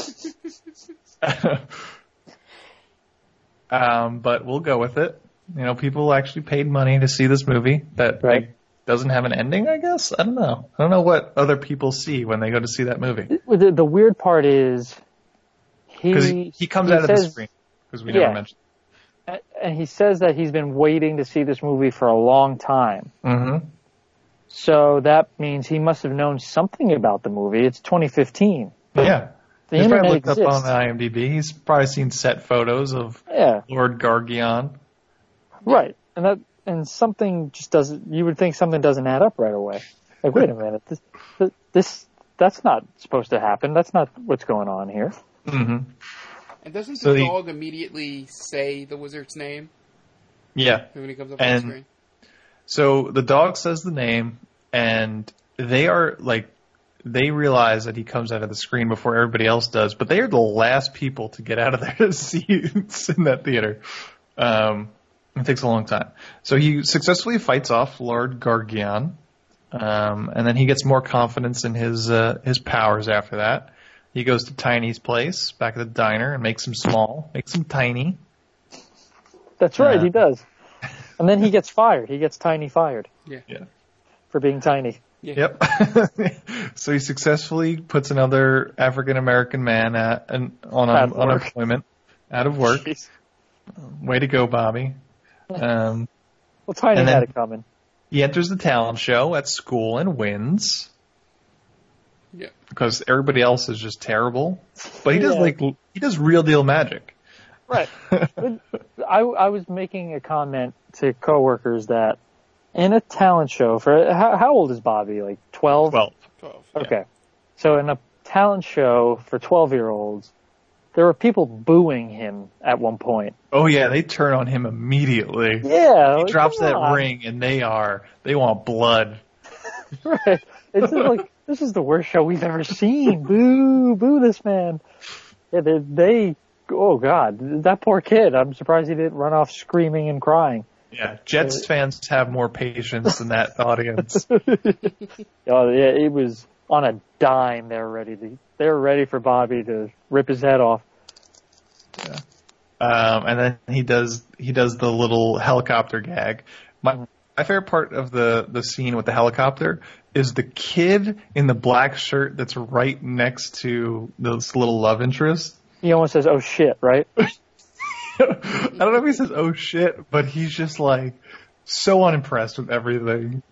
um, but we'll go with it. You know, people actually paid money to see this movie that right. like, doesn't have an ending. I guess I don't know. I don't know what other people see when they go to see that movie. The, the weird part is he he, he comes he out says, of the screen. Because we yeah. never mentioned. And he says that he's been waiting to see this movie for a long time. Mm-hmm. So that means he must have known something about the movie. It's twenty fifteen. Yeah. The He's internet probably looked exists. up on IMDb. He's probably seen set photos of Yeah. Lord Gargion. Right. And that and something just doesn't. You would think something doesn't add up right away. Like, wait a minute. This, this that's not supposed to happen. That's not what's going on here. Mm-hmm. And doesn't So the he- dog immediately say the wizard's name Yeah. when he comes up on And the screen? so the dog says the name, and they are like, they realize that he comes out of the screen before everybody else does, but they are the last people to get out of their seats in that theater. Um, it takes a long time. So he successfully fights off Lord Gargion, um, and then he gets more confidence in his uh, his powers after that. He goes to Tiny's place, back at the diner, and makes him small, makes him tiny. That's right. Uh, he does. And then he gets fired. He gets Tiny fired. Yeah. Yeah. For being tiny. Yeah. Yep. So he successfully puts another African American man at, an, on Out un, of work. unemployment, out of work. Jeez. Way to go, Bobby. Um, Well, Tiny and then- had it coming. he enters the talent show at school and wins Yeah. because everybody else is just terrible. But he does Yeah. like he does real deal magic. Right. I, I was making a comment to coworkers that in a talent show for how, how old is Bobby? Like twelve? Twelve. twelve. Okay. So in a talent show for twelve year olds, there were people booing him at one point. Oh yeah, they turn on him immediately. Yeah. He like, drops come that on. ring, and they are they want blood. Right. It's just like, this is the worst show we've ever seen. Boo, boo this man. Yeah, they, they, oh God, that poor kid. I'm surprised he didn't run off screaming and crying. Yeah, Jets fans have more patience than that audience. Oh, yeah, it was on a dime. They were ready to, they were ready for Bobby to rip his head off. Yeah. Um, and then he does he does the little helicopter gag. My my favorite part of the, the scene with the helicopter is the kid in the black shirt that's right next to this little love interest. He almost says, oh shit, right? I don't know if he says "oh shit," but he's just like so unimpressed with everything.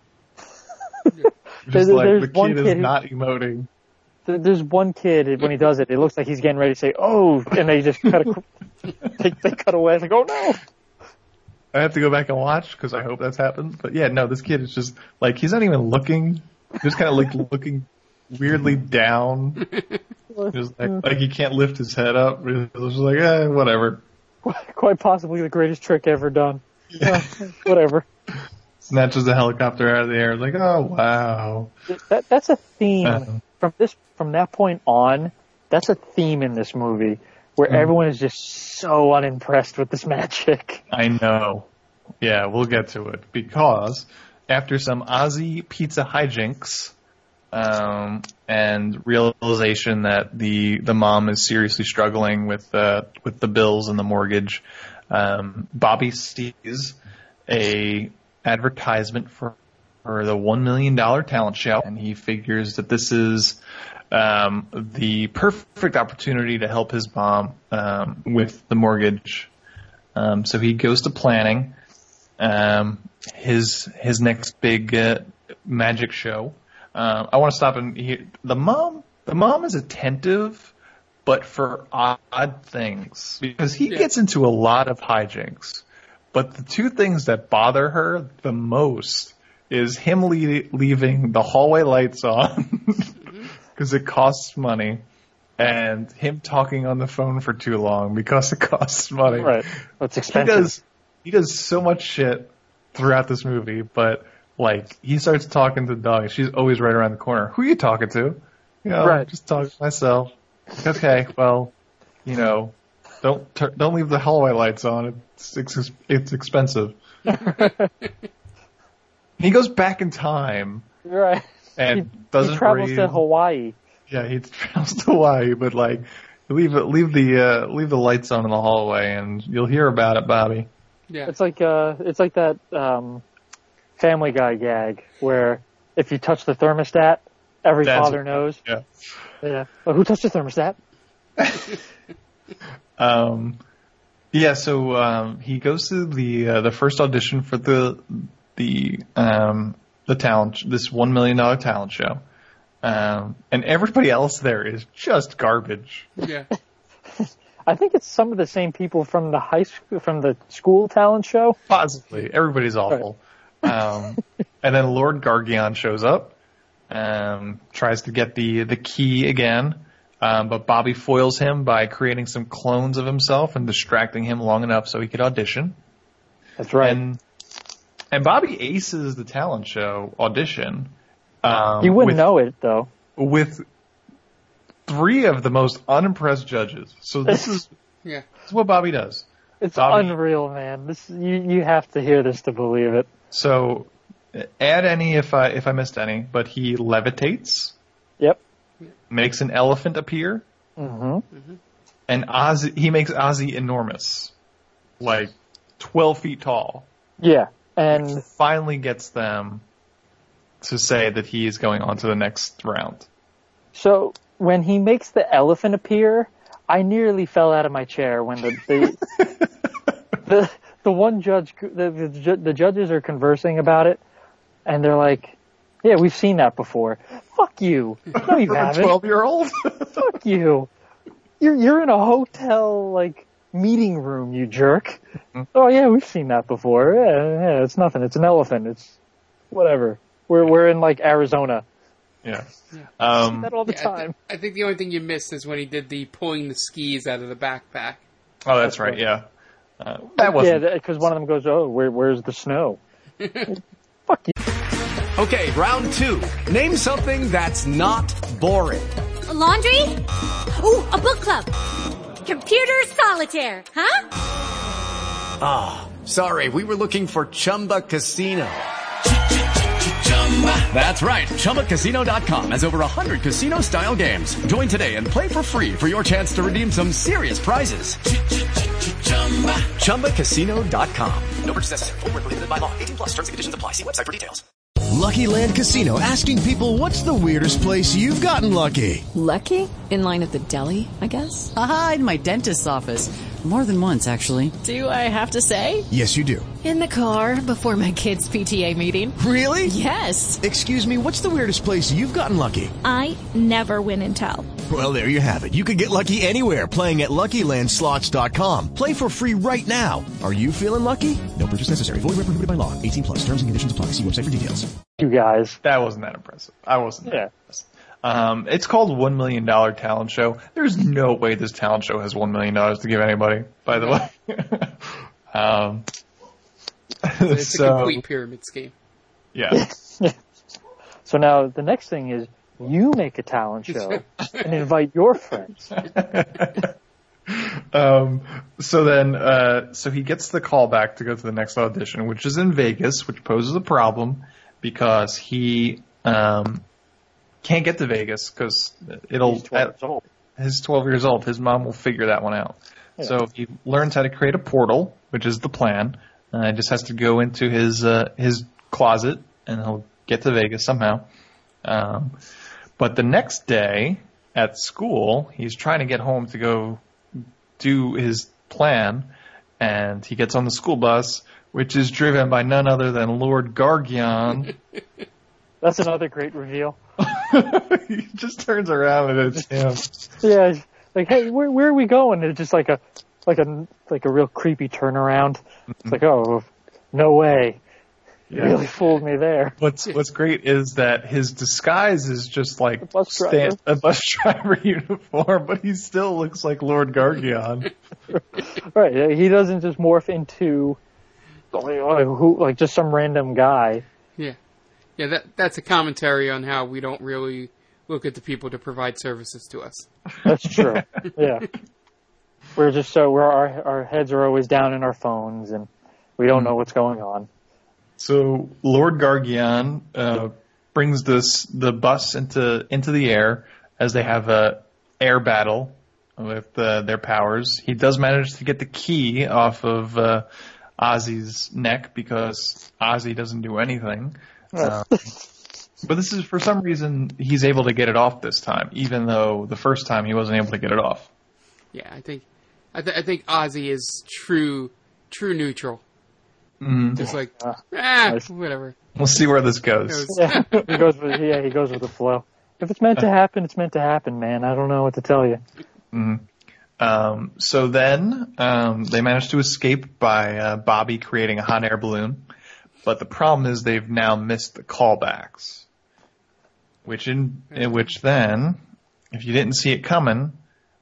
Just There- like there's the one kid is kid who- not emoting. There- There's one kid, when he does it, it looks like he's getting ready to say, oh, and they just cut, a, they, they cut away. It's like, oh no. I have to go back and watch because I hope that's happened. But yeah, no, this kid is just like he's not even looking. He's just kind of like looking weirdly down. Just like like he can't lift his head up. It's just like eh, whatever. Quite possibly the greatest trick ever done. Yeah, whatever. Snatches the helicopter out of the air. Like oh wow. That, that's a theme Uh-huh. from this from that point on. That's a theme in this movie where Mm. everyone is just so unimpressed with this magic. I know. Yeah, we'll get to it because after some Ozzy pizza hijinks um, and realization that the the mom is seriously struggling with uh, with the bills and the mortgage, um, Bobby sees a advertisement for, for the one million dollar talent show, and he figures that this is um, the perfect opportunity to help his mom um, with the mortgage. Um, so he goes to planning um, his his next big uh, magic show. Um, I want to stop and hear the mom. The mom is attentive, but for odd things because he yeah. gets into a lot of hijinks. But the two things that bother her the most is him le- leaving the hallway lights on because it costs money. And him talking on the phone for too long because it costs money. Right. That's expensive. He does, he does so much shit throughout this movie, but, like, he starts talking to the dog. She's always right around the corner. Who are you talking to? You know, right. just talking to myself. Okay, well, you know, don't tur- don't leave the hallway lights on. It's it's, it's expensive. He goes back in time. Right. And he, doesn't he travels read. to Hawaii. Yeah, he travels to Hawaii, but like, leave it, leave the uh, leave the lights on in the hallway, and you'll hear about it, Bobby. Yeah, it's like uh, it's like that um, Family Guy gag where if you touch the thermostat, every That's father what, knows. Yeah. Yeah. Well, who touched the thermostat? um, yeah. So um, he goes to the uh, the first audition for the the um the talent this one million dollar talent show. Um, and everybody else there is just garbage. Yeah. I think it's some of the same people from the high school, from the school talent show. Possibly. Everybody's awful. Right. Um, and then Lord Gargion shows up, um, tries to get the, the key again. Um, but Bobby foils him by creating some clones of himself and distracting him long enough so he could audition. That's right. And, and Bobby aces the talent show audition. Um, you wouldn't with, know it, though. With three of the most unimpressed judges. So this is, yeah. this is what Bobby does. It's Bobby, unreal, man. This you you have to hear this to believe it. So add any if I if I missed any, but he levitates. Yep. Makes an elephant appear. Mm-hmm. Mm-hmm. And Ozzy, he makes Ozzy enormous, like twelve feet tall. Yeah, and finally gets them to say that he is going on to the next round. So when he makes the elephant appear, I nearly fell out of my chair when the the the, the one judge the, the the judges are conversing about it, and they're like, "Yeah, we've seen that before." Fuck you! No, you haven't. Twelve-year-old. Fuck you! You're you're in a hotel like meeting room, you jerk. Mm-hmm. Oh yeah, we've seen that before. Yeah, yeah, it's nothing. It's an elephant. It's whatever. We're we're in like Arizona. Yeah. yeah. Um, see that all the yeah, time. I, th- I think the only thing you missed is when he did the pulling the skis out of the backpack. Oh, that's, that's right. right. Yeah. Uh, that wasn't. Yeah, because one of them goes, "Oh, where where's the snow?" Fuck you. Okay, round two. Name something that's not boring. A laundry? Ooh, a book club. Computer solitaire, huh? Ah, oh, sorry. We were looking for Chumba Casino. That's right. Chumba Casino dot com has over one hundred casino-style games. Join today and play for free for your chance to redeem some serious prizes. Chumba Casino dot com. No purchase necessary. Void where prohibited by law. eighteen plus terms and conditions apply. See website for details. Lucky Land Casino, asking people, what's the weirdest place you've gotten lucky? Lucky? In line at the deli, I guess? Aha, in my dentist's office. More than once, actually. Do I have to say? Yes, you do. In the car before my kids' P T A meeting. Really? Yes. Excuse me, what's the weirdest place you've gotten lucky? I never win and tell. Well, there you have it. You can get lucky anywhere, playing at Lucky Land Slots dot com. Play for free right now. Are you feeling lucky? No purchase necessary. Void where prohibited by law. eighteen plus. Terms and conditions apply. See website for details. You guys. That wasn't that impressive. I wasn't that yeah. impressed. Um, it's called one million dollar Talent Show. There's no way this talent show has one million dollars to give anybody, by the way. um, it's so, a complete pyramid scheme. Yeah. So now the next thing is you make a talent show and invite your friends. um, so then, uh, so he gets the call back to go to the next audition, which is in Vegas, which poses a problem because he um, can't get to Vegas because it'll. He's twelve years old. He's twelve years old. His mom will figure that one out. Yeah. So he learns how to create a portal, which is the plan. Uh, he just has to go into his uh, his closet, and he'll get to Vegas somehow. Um, but the next day at school, he's trying to get home to go do his plan, and he gets on the school bus, which is driven by none other than Lord Gargion. That's another great reveal. He just turns around and it's him. Yeah, like, hey, where where are we going? And it's just like a like a like a real creepy turnaround. It's like, oh, no way. You Yeah. really fooled me there. What's What's great is that his disguise is just like A bus driver. a bus driver uniform, but he still looks like Lord Gargion. Right, he doesn't just morph into like, who like just some random guy. Yeah. Yeah, that that's a commentary on how we don't really look at the people to provide services to us. That's true. Yeah. We're just so we're our our heads are always down in our phones and we don't know what's going on. So Lord Gargion uh, brings this the bus into into the air as they have a air battle with uh, their powers. He does manage to get the key off of uh, Ozzy's neck because Ozzy doesn't do anything. Uh, but this is, for some reason, he's able to get it off this time, even though the first time he wasn't able to get it off. Yeah, I think I, th- I think Ozzy is true true neutral. Mm-hmm. Just like, Uh, ah, nice. whatever. We'll see where this goes. Goes. Yeah, he goes with yeah, he goes with the flow. If it's meant to happen, it's meant to happen, man. I don't know what to tell you. Mm-hmm. Um, so then um, they managed to escape by uh, Bobby creating a hot air balloon. But the problem is they've now missed the callbacks, which in, in which then, if you didn't see it coming,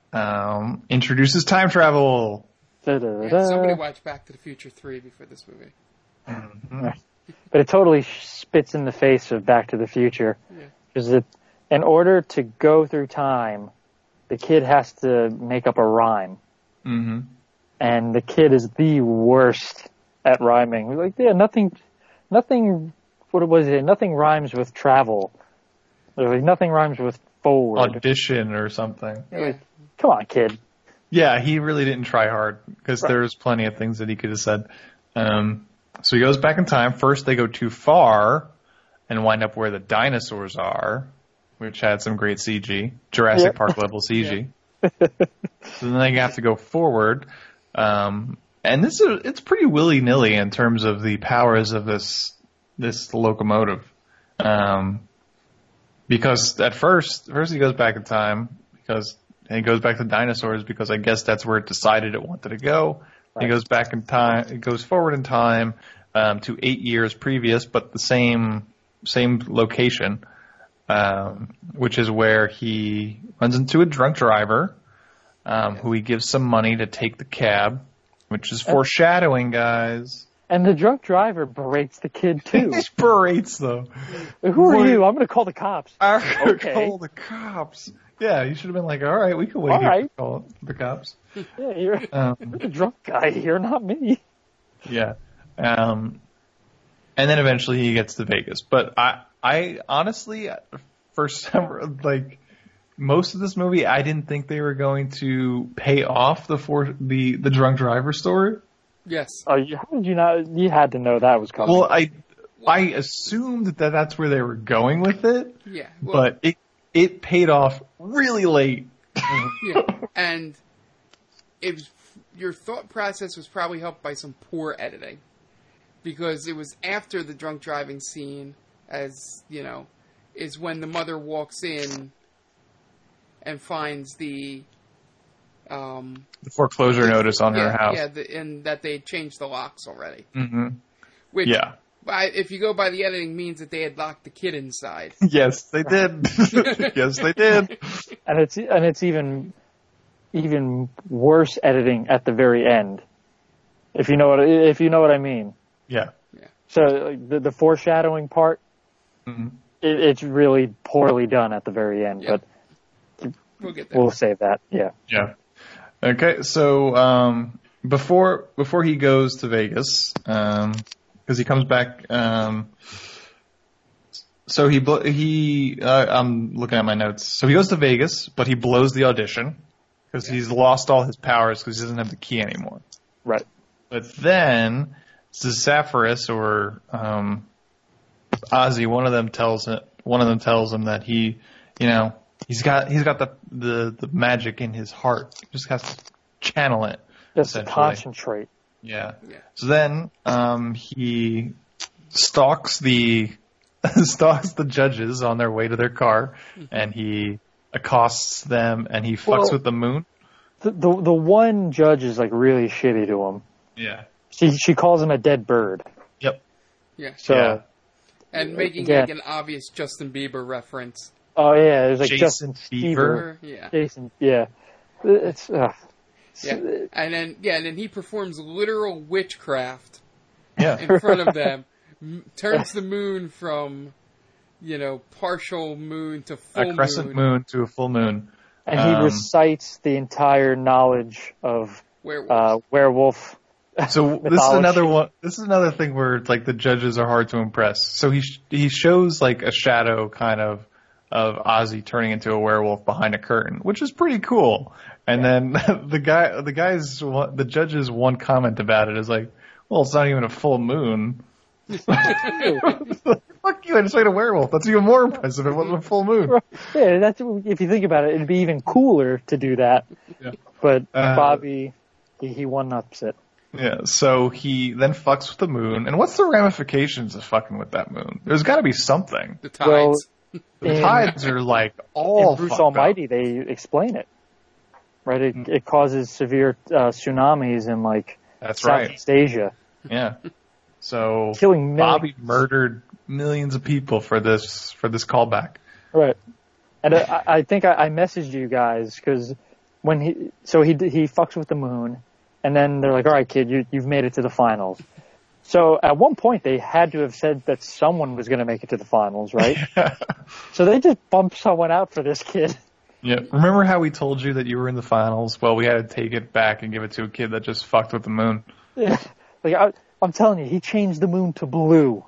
um, introduces time travel. Yeah, somebody watched Back to the Future three before this movie. Mm-hmm. But it totally spits in the face of Back to the Future. Yeah. Because it, in order to go through time, the kid has to make up a rhyme. Mm-hmm. And the kid is the worst at rhyming. We're like, yeah, nothing, nothing, what was it? Nothing rhymes with travel. Like, nothing rhymes with forward. Audition or something. Like, come on, kid. Yeah, he really didn't try hard because Right. there's plenty of things that he could have said. Um, so he goes back in time. First, they go too far and wind up where the dinosaurs are, which had some great C G, Jurassic Yeah. Park level C G. So then they have to go forward. Um, and this is it's pretty willy nilly in terms of the powers of this this locomotive. Um, because at first, first he goes back in time because he goes back to dinosaurs because I guess that's where it decided it wanted to go. Right. He goes back in time. It goes forward in time um, to eight years previous, but the same same location, um, which is where he runs into a drunk driver, um, who he gives some money to take the cab, which is foreshadowing, guys. And the drunk driver berates the kid, too. He berates them. Who are What? you? I'm going to call the cops. I'm gonna Okay. call the cops. Yeah, you should have been like, all right, we can wait All here right. to call the cops. Yeah, you're, Um, you're the drunk guy here, not me. Yeah. Um, and then eventually he gets to Vegas. But I, I honestly, for some, like, most of this movie, I didn't think they were going to pay off the for, the, the drunk driver story. Yes. Oh, you, how did you not? You had to know that was coming. Well, I, I assumed that that's where they were going with it. Yeah. Well, But it, it paid off really late. yeah. And it was, your thought process was probably helped by some poor editing. Because it was after the drunk driving scene, as, you know, is when the mother walks in and finds the... Um, The foreclosure notice on yeah, her house. Yeah, the, and that they had changed the locks already. Mm-hmm. Which, Yeah. by, if you go by the editing, means that they had locked the kid inside. Yes, they did. Yes, they did. and it's and it's even even worse editing at the very end. If you know what if you know what I mean. Yeah. So like, the the foreshadowing part, Mm-hmm. it, it's really poorly done at the very end. Yeah. But We'll get there. we'll save that. Yeah. Yeah. Okay, so um, before before he goes to Vegas, um, because he comes back. Um, so he blo- he uh, I'm looking at my notes. So he goes to Vegas, but he blows the audition because he's lost all his powers because he doesn't have the key anymore. Right. But then Zephyrus or um, Ozzy, one of them tells him, one of them tells him that he, you know, he's got he's got the the, the magic in his heart. He just has to channel it. Just to concentrate. Yeah. yeah. So then um, he stalks the stalks the judges on their way to their car, and he accosts them, and he fucks well, with the moon. The, the the one judge is like really shitty to him. Yeah. She she calls him a dead bird. Yep. Yeah. So. Yeah. And making again, like an obvious Justin Bieber reference. Oh yeah, there's like Jason Justin Bieber. Bieber. Yeah. Jason, yeah. It's uh, yeah, and then yeah, and then he performs literal witchcraft. Yeah. In front of them, m- turns the moon from, you know, partial moon to full a crescent moon. moon to a full moon, and he um, recites the entire knowledge of werewolf. Uh, werewolf. So this is another one. This is another thing where like the judges are hard to impress. So he sh- he shows like a shadow kind of of Ozzy turning into a werewolf behind a curtain, which is pretty cool. And then the guy, the guys, the judge's one comment about it is like, "Well, it's not even a full moon." Fuck you! I just made a werewolf. That's even more impressive. It wasn't a full moon. Yeah, that's if you think about it, it'd be even cooler to do that. Yeah. But uh, Bobby, he, he one ups it. Yeah, so he then fucks with the moon. And what's the ramifications of fucking with that moon? There's got to be something. The tides. Well, the in, tides are like all in Bruce fucked Almighty, up. they explain it. Right? It, it causes severe uh, tsunamis in like That's Southeast right. Asia. Yeah. So Killing Bobby murdered millions of people for this for this callback. Right. And I, I think I, I messaged you guys because when he so he he fucks with the moon. And then they're like, all right, kid, you, you've made it to the finals. So at one point, they had to have said that someone was going to make it to the finals, right? So they just bumped someone out for this kid. Yeah. Remember how we told you that you were in the finals? Well, we had to take it back and give it to a kid that just fucked with the moon. Yeah. Like I, I'm telling you, he changed the moon to blue.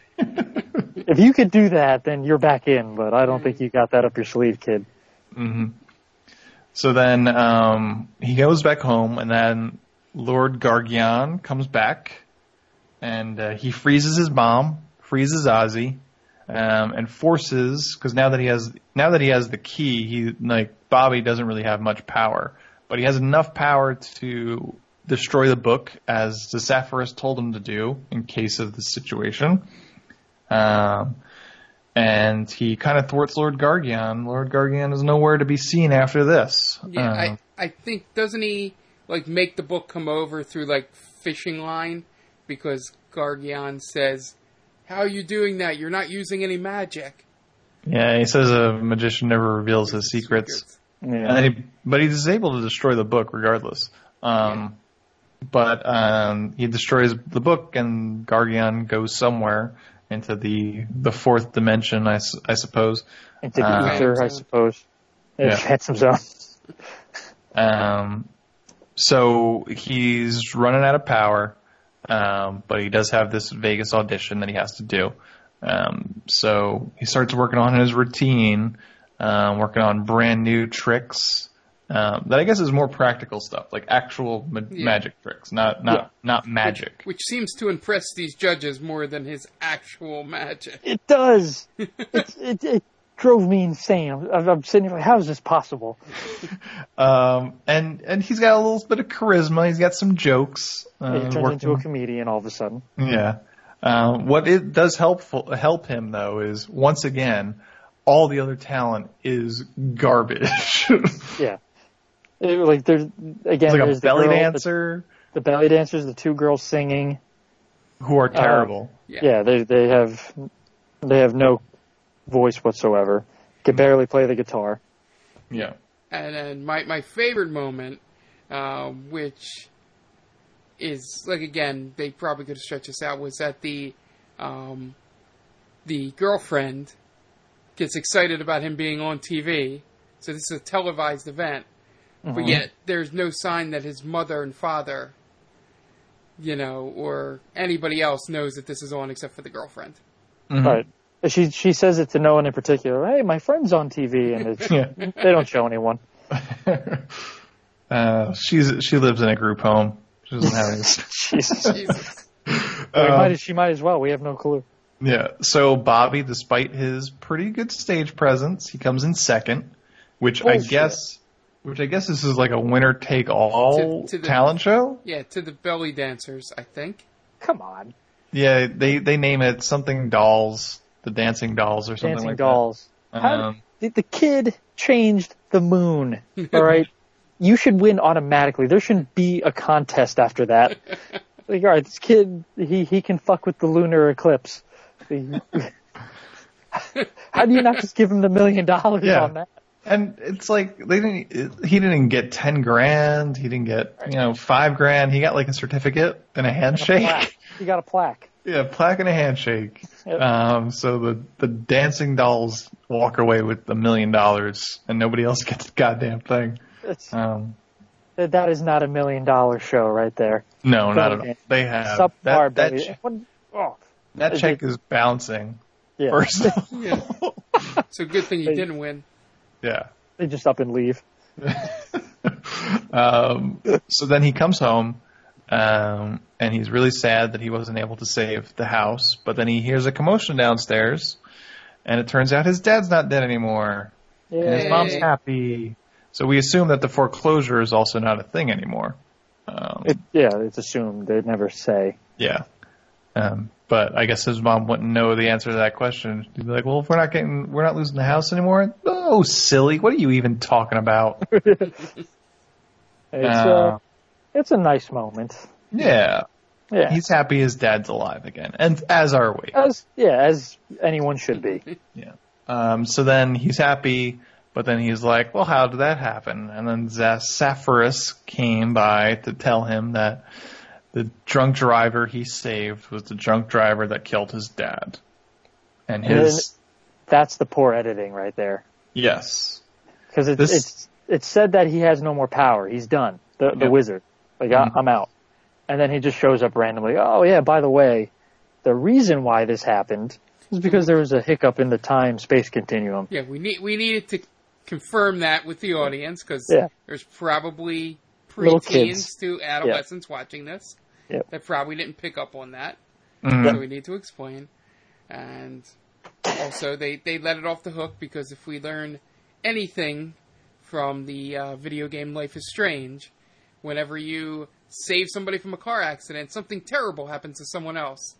If you could do that, then you're back in. But I don't think you got that up your sleeve, kid. Mm-hmm. So then um, he goes back home, and then Lord Gargian comes back, and uh, he freezes his mom, freezes Ozzy, um, and forces because now that he has now that he has the key, he like Bobby doesn't really have much power, but he has enough power to destroy the book as the Zephyrus told him to do in case of the situation. Um, And he kind of thwarts Lord Gargian. Lord Gargian is nowhere to be seen after this. Yeah, uh, I, I think, doesn't he, like, make the book come over through, like, fishing line? Because Gargian says, how are you doing that? You're not using any magic. Yeah, he says a magician never reveals his secrets. secrets. Yeah. And he, but he's able to destroy the book regardless. Um, yeah. But um, he destroys the book, and Gargian goes somewhere. Into the the fourth dimension, I, I suppose. Into the uh, ether, I suppose. Yeah. Phantom Zone. Um, so he's running out of power, um, but he does have this Vegas audition that he has to do. Um, so he starts working on his routine, um, working on brand new tricks. Um, that I guess is more practical stuff, like actual ma- Yeah. magic tricks, not not Yeah. not magic. Which, which seems to impress these judges more than his actual magic. It does. It's, it, it drove me insane. I'm, I'm sitting here like, how is this possible? Um, and and he's got a little bit of charisma. He's got some jokes. Uh, he turns working- into a comedian all of a sudden. Yeah. Um, what it does helpful help him though is once again, all the other talent is garbage. Yeah. It, like there's again, It's like there's a belly the girl, dancer. The, the belly dancers, the two girls singing, who are terrible. Uh, yeah. yeah, they they have they have no voice whatsoever. Can barely play the guitar. Yeah. And then my my favorite moment, uh, which is like again they probably could have stretched this out, was that the um, the girlfriend gets excited about him being on T V. So this is a televised event. Mm-hmm. But yet, there's no sign that his mother and father, you know, or anybody else knows that this is on except for the girlfriend. Mm-hmm. Right. She she says it to no one in particular. Hey, my friend's on T V, and it's, yeah. they don't show anyone. uh, she's she lives in a group home. She doesn't have any. Jesus. Jesus. Um, might, she might as well. We have no clue. Yeah. So Bobby, despite his pretty good stage presence, he comes in second, which Bullshit. I guess, which I guess this is like a winner take all to, to the, talent show. Yeah, to the belly dancers, I think. Come on. Yeah, they they name it something dolls. The Dancing Dolls or something Dancing like Dolls. that. How Um, did the kid changed the moon? All right, you should win automatically. There shouldn't be a contest after that. Like, all right, this kid, he he can fuck with the lunar eclipse. How do you not just give him the million dollars yeah. on that? And it's like they didn't. He didn't get ten grand. He didn't get you know five grand. He got like a certificate and a handshake. He got a plaque. Yeah, plaque and a handshake. Yep. Um, so the, the Dancing Dolls walk away with a million dollars, and nobody else gets the goddamn thing. Um, that is not a million dollar show right there. No, not at all. They have Subpar, that. That, baby. che- oh. that is check it, is bouncing. Yeah. First of all. Yeah. So good thing you didn't win. Yeah. They just up and leave. um, so then he comes home. Um, and he's really sad that he wasn't able to save the house. But then he hears a commotion downstairs, and it turns out his dad's not dead anymore. Yay. And his mom's happy. So we assume that the foreclosure is also not a thing anymore. Um, it, yeah, it's assumed. They'd never say. Yeah. Um, but I guess his mom wouldn't know the answer to that question. She'd be like, well, if we're not getting, we're not losing the house anymore. Oh, silly. What are you even talking about? it's, uh, uh, It's a nice moment. Yeah. Yeah. He's happy his dad's alive again. And as are we. As yeah, as anyone should be. Yeah. Um, so then he's happy, but then he's like, well, how did that happen? And then Zephyrus came by to tell him that the drunk driver he saved was the drunk driver that killed his dad. And his... And that's the poor editing right there. Yes. Because it's, it's, it's said that he has no more power. He's done. The, the yep. wizard. Like, mm-hmm. I'm out. And then he just shows up randomly. Oh, yeah, by the way, the reason why this happened is because there was a hiccup in the time-space continuum. Yeah, we need we needed to confirm that with the audience, because yeah. there's probably pre-teens to adolescents yeah. watching this yep. that probably didn't pick up on that. Mm-hmm. So we need to explain. And also, they, they let it off the hook, because if we learn anything from the uh, video game Life is Strange, whenever you save somebody from a car accident, something terrible happens to someone else.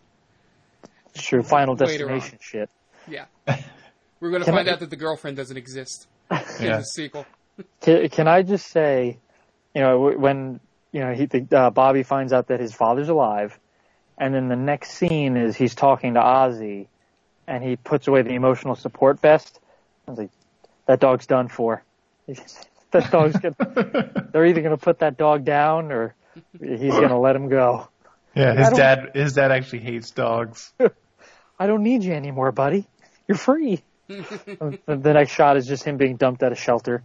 It's true. Final Destination shit. Yeah. We're going to find I, out that the girlfriend doesn't exist in yeah. the sequel. Can, can I just say, you know, when, you know, he, uh, Bobby finds out that his father's alive, and then the next scene is he's talking to Ozzy, and he puts away the emotional support vest. I was like, that dog's done for. That dog's gonna, they're either going to put that dog down or he's going to let him go. Yeah, his dad his dad actually hates dogs. I don't need you anymore, buddy. You're free. the, the next shot is just him being dumped at a shelter.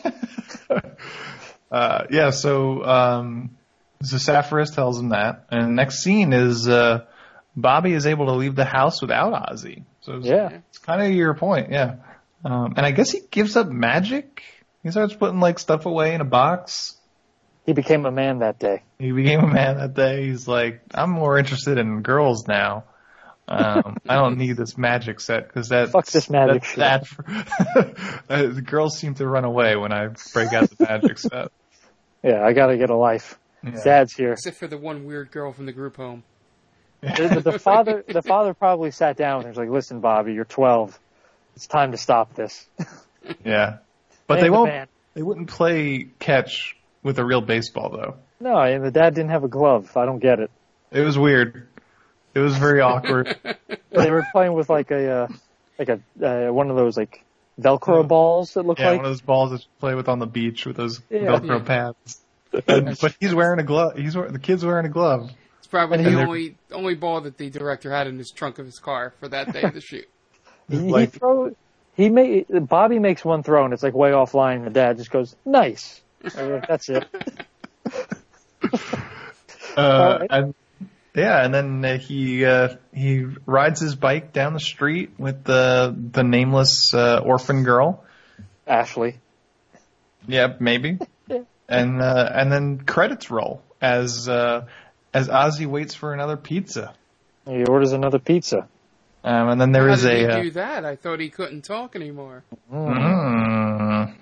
uh, yeah, so um, Zephyrus tells him that. And the next scene is uh, Bobby is able to leave the house without Ozzy. So it's, yeah. it's kind of your point, yeah. Um, and I guess he gives up magic. He starts putting like stuff away in a box. He became a man that day. He became a man that day. He's like, I'm more interested in girls now. Um, I don't need this magic set because that fuck this magic shit. That, that, the girls seem to run away when I break out the magic set. Yeah, I gotta get a life. Yeah. Dad's here. Except for the one weird girl from the group home. the, the, the father, the father probably sat down and was like, "Listen, Bobby, you're twelve. It's time to stop this." Yeah, but Man they the won't. man. They wouldn't play catch with a real baseball though. No, and the dad didn't have a glove. I don't get it. It was weird. It was very awkward. They were playing with like a, uh, like a uh, one of those like Velcro balls that look yeah, like one of those balls that you play with on the beach with those yeah. Velcro Yeah. pads. And, but he's wearing a glove. He's wearing, the kid's wearing a glove. It's probably And the they're- only only ball that the director had in his trunk of his car for that day of the shoot. He, he Like- throw, he made Bobby makes one throw and it's like way offline. And the dad just goes, "Nice." That's it. Uh, right. and, yeah, and then uh, he uh, he rides his bike down the street with the the nameless uh, orphan girl, Ashley. Yeah, maybe. Yeah. And uh, and then credits roll as uh, as Ozzy waits for another pizza. He orders another pizza. Um, and then there How is did a. he Uh, do that? I thought he couldn't talk anymore. Mm.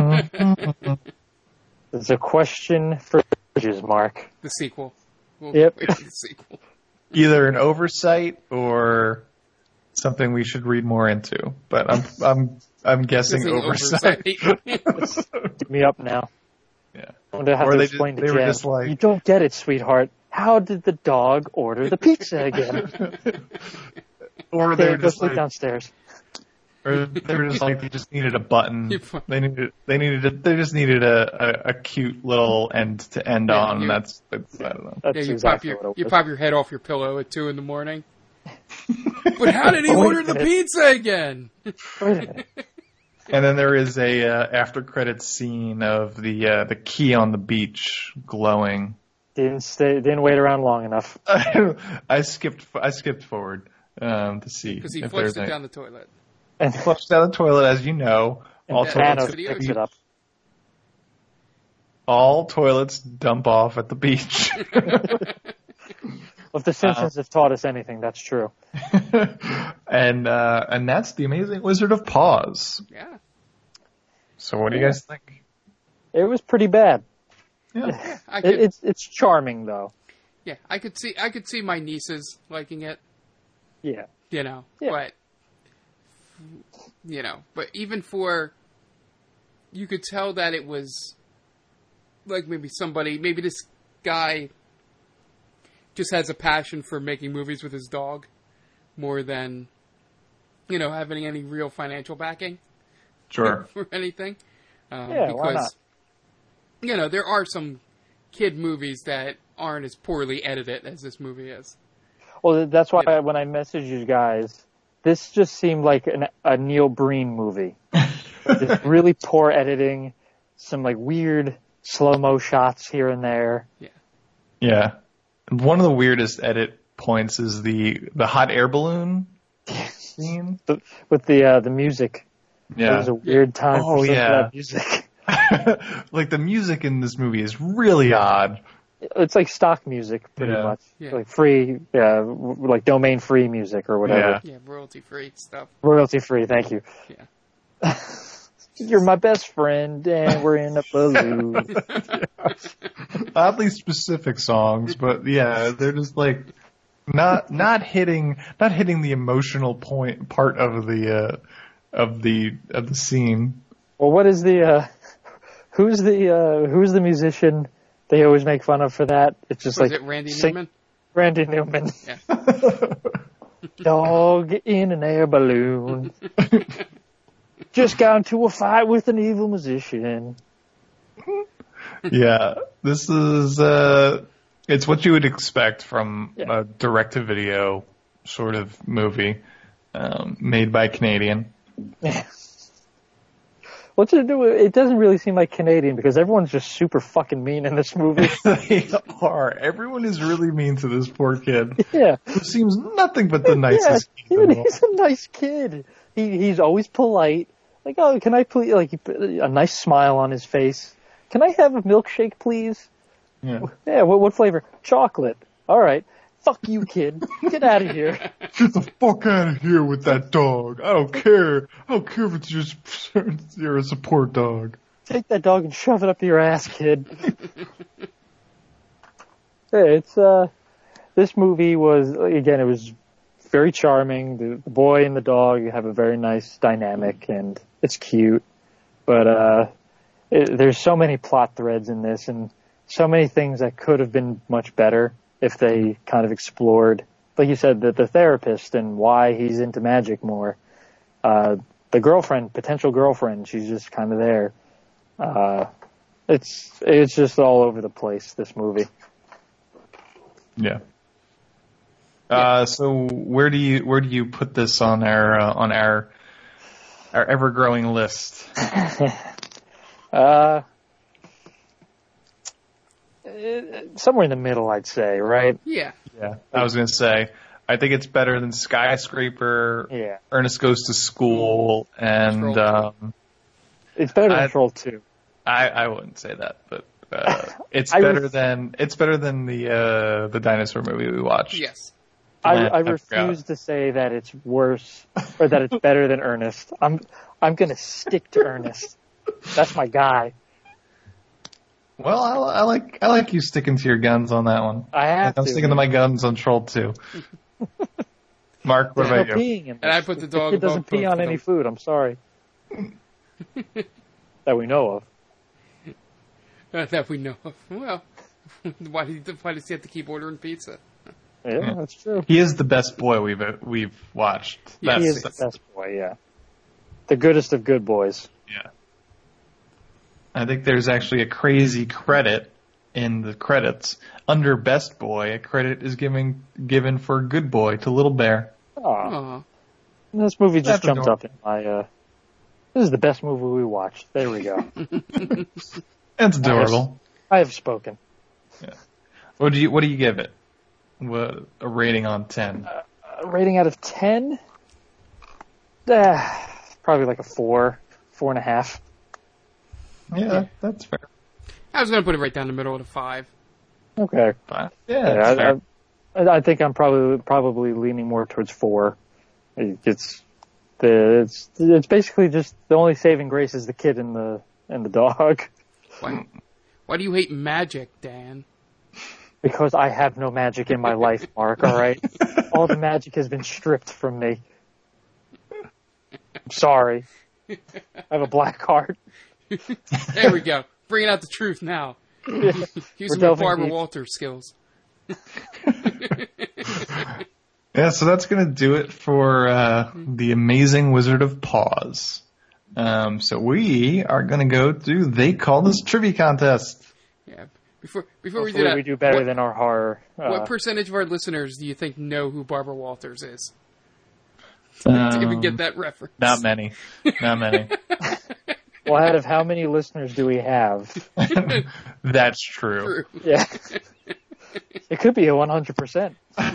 It's a question for judges, Mark. The sequel. We'll Yep. wait for the sequel. Either an oversight or something we should read more into, but I'm I'm I'm guessing oversight. oversight. Get me up now. Yeah. I wonder how Or to they explain just- to they were Jen. just like- You don't get it, sweetheart. How did the dog order the pizza again? Or they Okay, were go just sleep like, downstairs. or they were just like they just needed a button. They needed they needed a, they just needed a, a, a cute little end to end Yeah, on. you- that's, that's I don't know. That's yeah, you exactly pop your what it you was. pop your head off your pillow at two in the morning. But how did he Wait a order the minute. pizza again? Wait a minute. And then there is a uh, after credits scene of the uh, the key on the beach glowing. Didn't stay. Didn't wait around long enough. I skipped I skipped forward um, to see Because he if flushed there's it any. down the toilet. And Flushed down the toilet, as you know. All And toilets, Thanos the picks ocean. it up. all toilets dump off at the beach. If the Simpsons have taught us anything, that's true. and uh, and that's the Amazing Wizard of Pause. Yeah. So what do you guys think? It was pretty bad. Yeah. I It, could, it's it's charming though. yeah, I could see I could see my nieces liking it, Yeah. you know. Yeah. But you know, but even for you could tell that it was like maybe somebody maybe this guy just has a passion for making movies with his dog more than you know, having any real financial backing. Sure. or anything. Um, Yeah, because, why not? you know, there are some kid movies that aren't as poorly edited as this movie is. Well, that's why I, when I messaged you guys, this just seemed like an, a Neil Breen movie. Just really poor editing, some like weird slow-mo shots here and there. Yeah. Yeah. One of the weirdest edit points is the the hot air balloon scene. The, with the uh, the music. Yeah. It was a weird time Oh, for some of yeah. that music. Like the music in this movie is really odd. It's like stock music, pretty Yeah. much. Yeah. Like free, yeah, w- like domain-free music or whatever. Yeah, royalty-free stuff. Royalty-free, thank you. Yeah. You're my best friend, and we're in a balloon. Oddly specific songs, but yeah, they're just like not not hitting not hitting the emotional point part of the uh, of the of the scene. Well, what is the, uh, who's the, uh, who's the musician they always make fun of for that? It's just Was like. it Randy sing- Newman? Randy Newman. Yeah. Dog in an air balloon. Just got into a fight with an evil musician. Yeah, this is uh, it's what you would expect from Yeah. a direct-to-video sort of movie um, made by a Canadian. What's it do? It doesn't really seem like Canadian because everyone's just super fucking mean in this movie. They are. Everyone is really mean to this poor kid. Yeah. Who seems nothing but the nicest Yeah, kid in the world. he's a nice kid. He he's always polite. Like, oh, can I please? Like, he put a nice smile on his face. Can I have a milkshake, please? Yeah. Yeah. What what flavor? Chocolate. All right. Fuck you, kid. Get out of here. Get the fuck out of here with that dog. I don't care. I don't care if it's just you're a support dog. Take that dog and shove it up your ass, kid. Yeah, it's uh, this movie was again. It was very charming. The, the boy and the dog have a very nice dynamic, and it's cute. But uh, it, there's so many plot threads in this, and so many things that could have been much better if they kind of explored, like you said, the, the therapist and why he's into magic more. Uh, the girlfriend, potential girlfriend, she's just kind of there. Uh, it's it's just all over the place, this movie. Yeah. Uh, so where do you where do you put this on our uh, on our our ever growing list? uh, uh, somewhere in the middle, I'd say, right? Yeah. Yeah. I was going to say, I think it's better than Skyscraper, Yeah. Ernest Goes to School, and um, it's better than I, Troll two. I, I wouldn't say that, but uh, it's I better ref- than it's better than the uh, the dinosaur movie we watched. Yes. I, Land I of refuse God. to say that it's worse or that it's better than Ernest. I'm I'm gonna stick to Ernest. That's my guy. Well, I, I like I like you sticking to your guns on that one. I have I'm to. sticking to my guns on Troll two. Mark, what There's about no you? peeing in this. And I put the dog kid doesn't above pee both on of any them. food. I'm sorry. That we know of. Uh, that we know of. Well, why, did he, why does he have to keep ordering pizza? Yeah, that's true. He is the best boy we've we've watched. That's, he is the best boy, yeah. The goodest of good boys. Yeah. I think there's actually a crazy credit in the credits. Under Best Boy, a credit is given given for Good Boy to Little Bear. Aw. This movie just That's jumped adorable. up in my, uh, this is the best movie we watched. There we go. That's adorable. I have spoken. Yeah. What do you What do you give it? What, a rating on ten? Uh, rating out of ten? Uh, probably like a four, four and a half. Yeah, that's fair. I was going to put it right down the middle of the five. Okay. Five. Yeah, Yeah, that's I, fair. I, I think I'm probably probably leaning more towards four. It's the it's it's basically just the only saving grace is the kid and the and the dog. Why, why do you hate magic, Dan? Because I have no magic in my life, Mark. All right, all the magic has been stripped from me. I'm sorry. I have a black heart. There we go. Bringing out the truth now. Yeah. Using We're my delving Barbara deep. Walters skills. Yeah, so that's going to do it for uh, The Amazing Wizard of Paws. Um, so we are going to go to They Call This Trivia Contest. Yeah. Before before we do Hopefully that, we do better what, than our horror. Uh, what percentage of our listeners do you think know who Barbara Walters is? Um, to even get that reference. Not many. Not many. well, out of how many listeners do we have? That's true. True. Yeah. It could be a one hundred percent.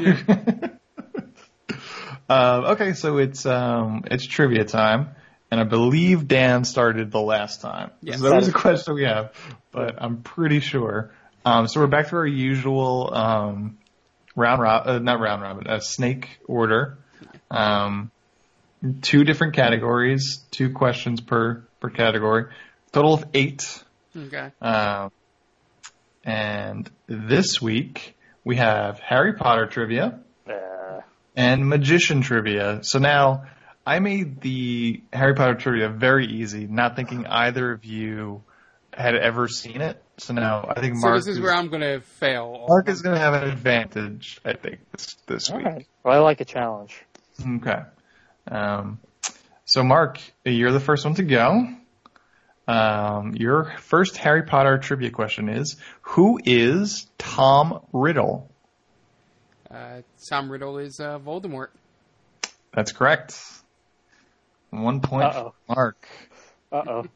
Um, okay, so it's um, it's trivia time, and I believe Dan started the last time. Yes. So that was a question we have, but I'm pretty sure. Um, so we're back to our usual um, round robin, uh, not round robin, uh, snake order. Um, two different categories, two questions per per category, total of eight. Okay. Um, and this week we have Harry Potter trivia. Uh, And magician trivia. So now, I made the Harry Potter trivia very easy, not thinking either of you had ever seen it. So now, I think So Mark this is is, where I'm going to fail. Mark is going to have an advantage, I think, this, this all week. right. Well, I like a challenge. Okay. Um, so Mark, you're the first one to go. Um, your first Harry Potter trivia question is, who is Tom Riddle? Uh, Tom Riddle is uh, Voldemort. That's correct. One point Uh-oh. for Mark. Uh-oh.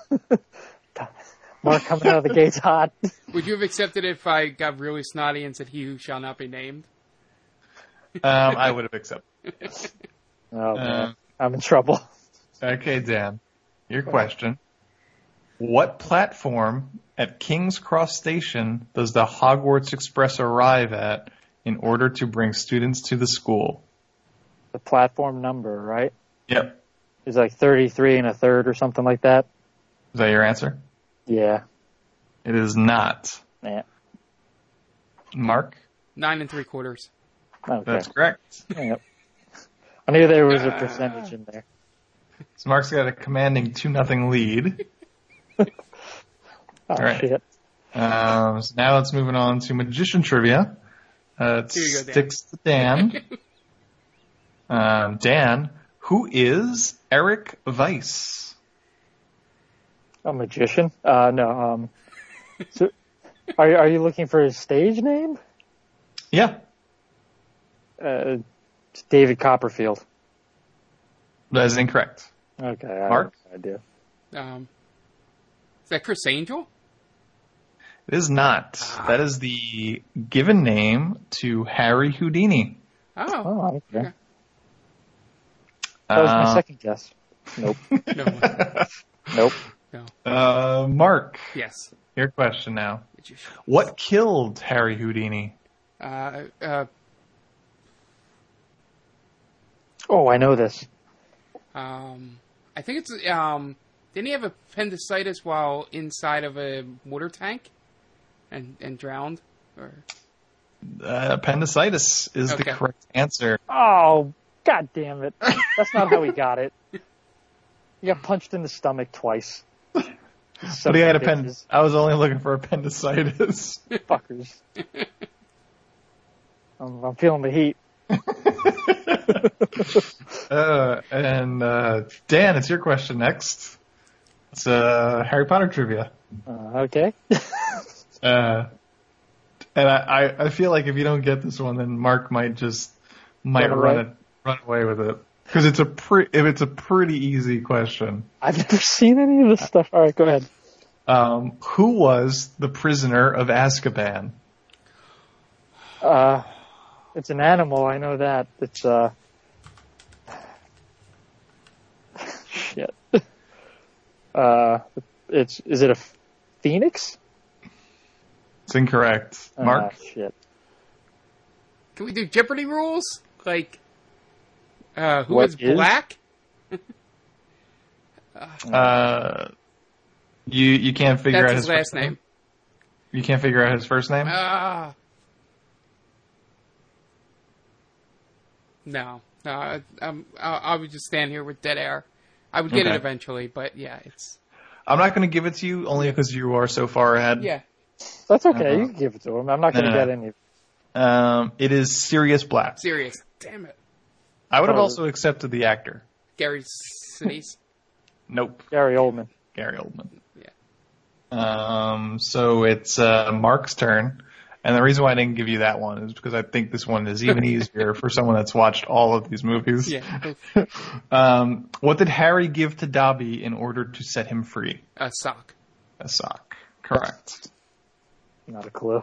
Mark coming out of the gates hot. Would you have accepted it if I got really snotty and said, "He who shall not be named"? Um, I would have accepted. Oh, man. Uh, I'm in trouble. Okay, Dan. Your question. What platform at King's Cross Station does the Hogwarts Express arrive at in order to bring students to the school? The platform number, right? Yep. Is like thirty-three and a third or something like that? Is that your answer? Yeah. It is not. Yeah. Mark? Nine and three quarters. Okay. That's correct. Yep. I knew there was a percentage in there. So Mark's got a commanding two nothing lead. Oh, All right. shit. Um, so now let's move on to magician trivia. Uh, it Here you go, Dan. sticks to Dan. um, Dan, who is Eric Weiss? A magician? Uh, no. Um, so, are are you looking for his stage name? Yeah, Uh, it's David Copperfield. that is incorrect. Okay. I Mark? have no idea. Um, is that Chris Angel? It is not. That is the given name to Harry Houdini. Oh. Oh, okay. Okay. That was my Uh, second guess. Nope. No. Nope. No. Uh, Mark, Yes. your question now. What killed Harry Houdini? Uh, uh, Oh, I know this. um, I think it's, um, didn't he have appendicitis while inside of a water tank and, and drowned? Or Uh, appendicitis is the Okay. correct answer. Oh, god damn it. That's not how he got it. He got punched in the stomach twice. But he had append- I was only looking for appendicitis. Fuckers. I'm, I'm feeling the heat. uh, and uh, Dan, it's your question next. It's uh, Harry Potter trivia. Uh, okay. Uh, and I, I, I feel like if you don't get this one, then Mark might just might Run run away. it run away with it because it's a pre- if it's a pretty easy question. I've never seen any of this stuff. All right, go ahead. Um, who was the prisoner of Azkaban? Uh, it's an animal. I know that. It's uh. Shit. Uh, it's is it a phoenix? It's incorrect. Mark? Ah, shit. can we do Jeopardy rules? Like, uh, who What is is? black? Uh, you you can't figure That's out his his last first name. You can't figure out his first name? Ah. No, no, I, I'm, I, I would just stand here with dead air. I would get Okay. it eventually, but yeah, it's I'm not going to give it to you only because you are so far ahead. yeah. That's okay. Uh-huh. You can give it to him. I'm not No, going to no, get no. any. Um, it is Sirius Black. Serious. Damn it, I would have Oh. also accepted the actor. Gary Sinise. Nope. Gary Oldman. Gary Oldman. Yeah. Um, so it's uh, Mark's turn. And the reason why I didn't give you that one is because I think this one is even easier for someone that's watched all of these movies. Yeah. Um, what did Harry give to Dobby in order to set him free? A sock. A sock. Correct. Not a clue.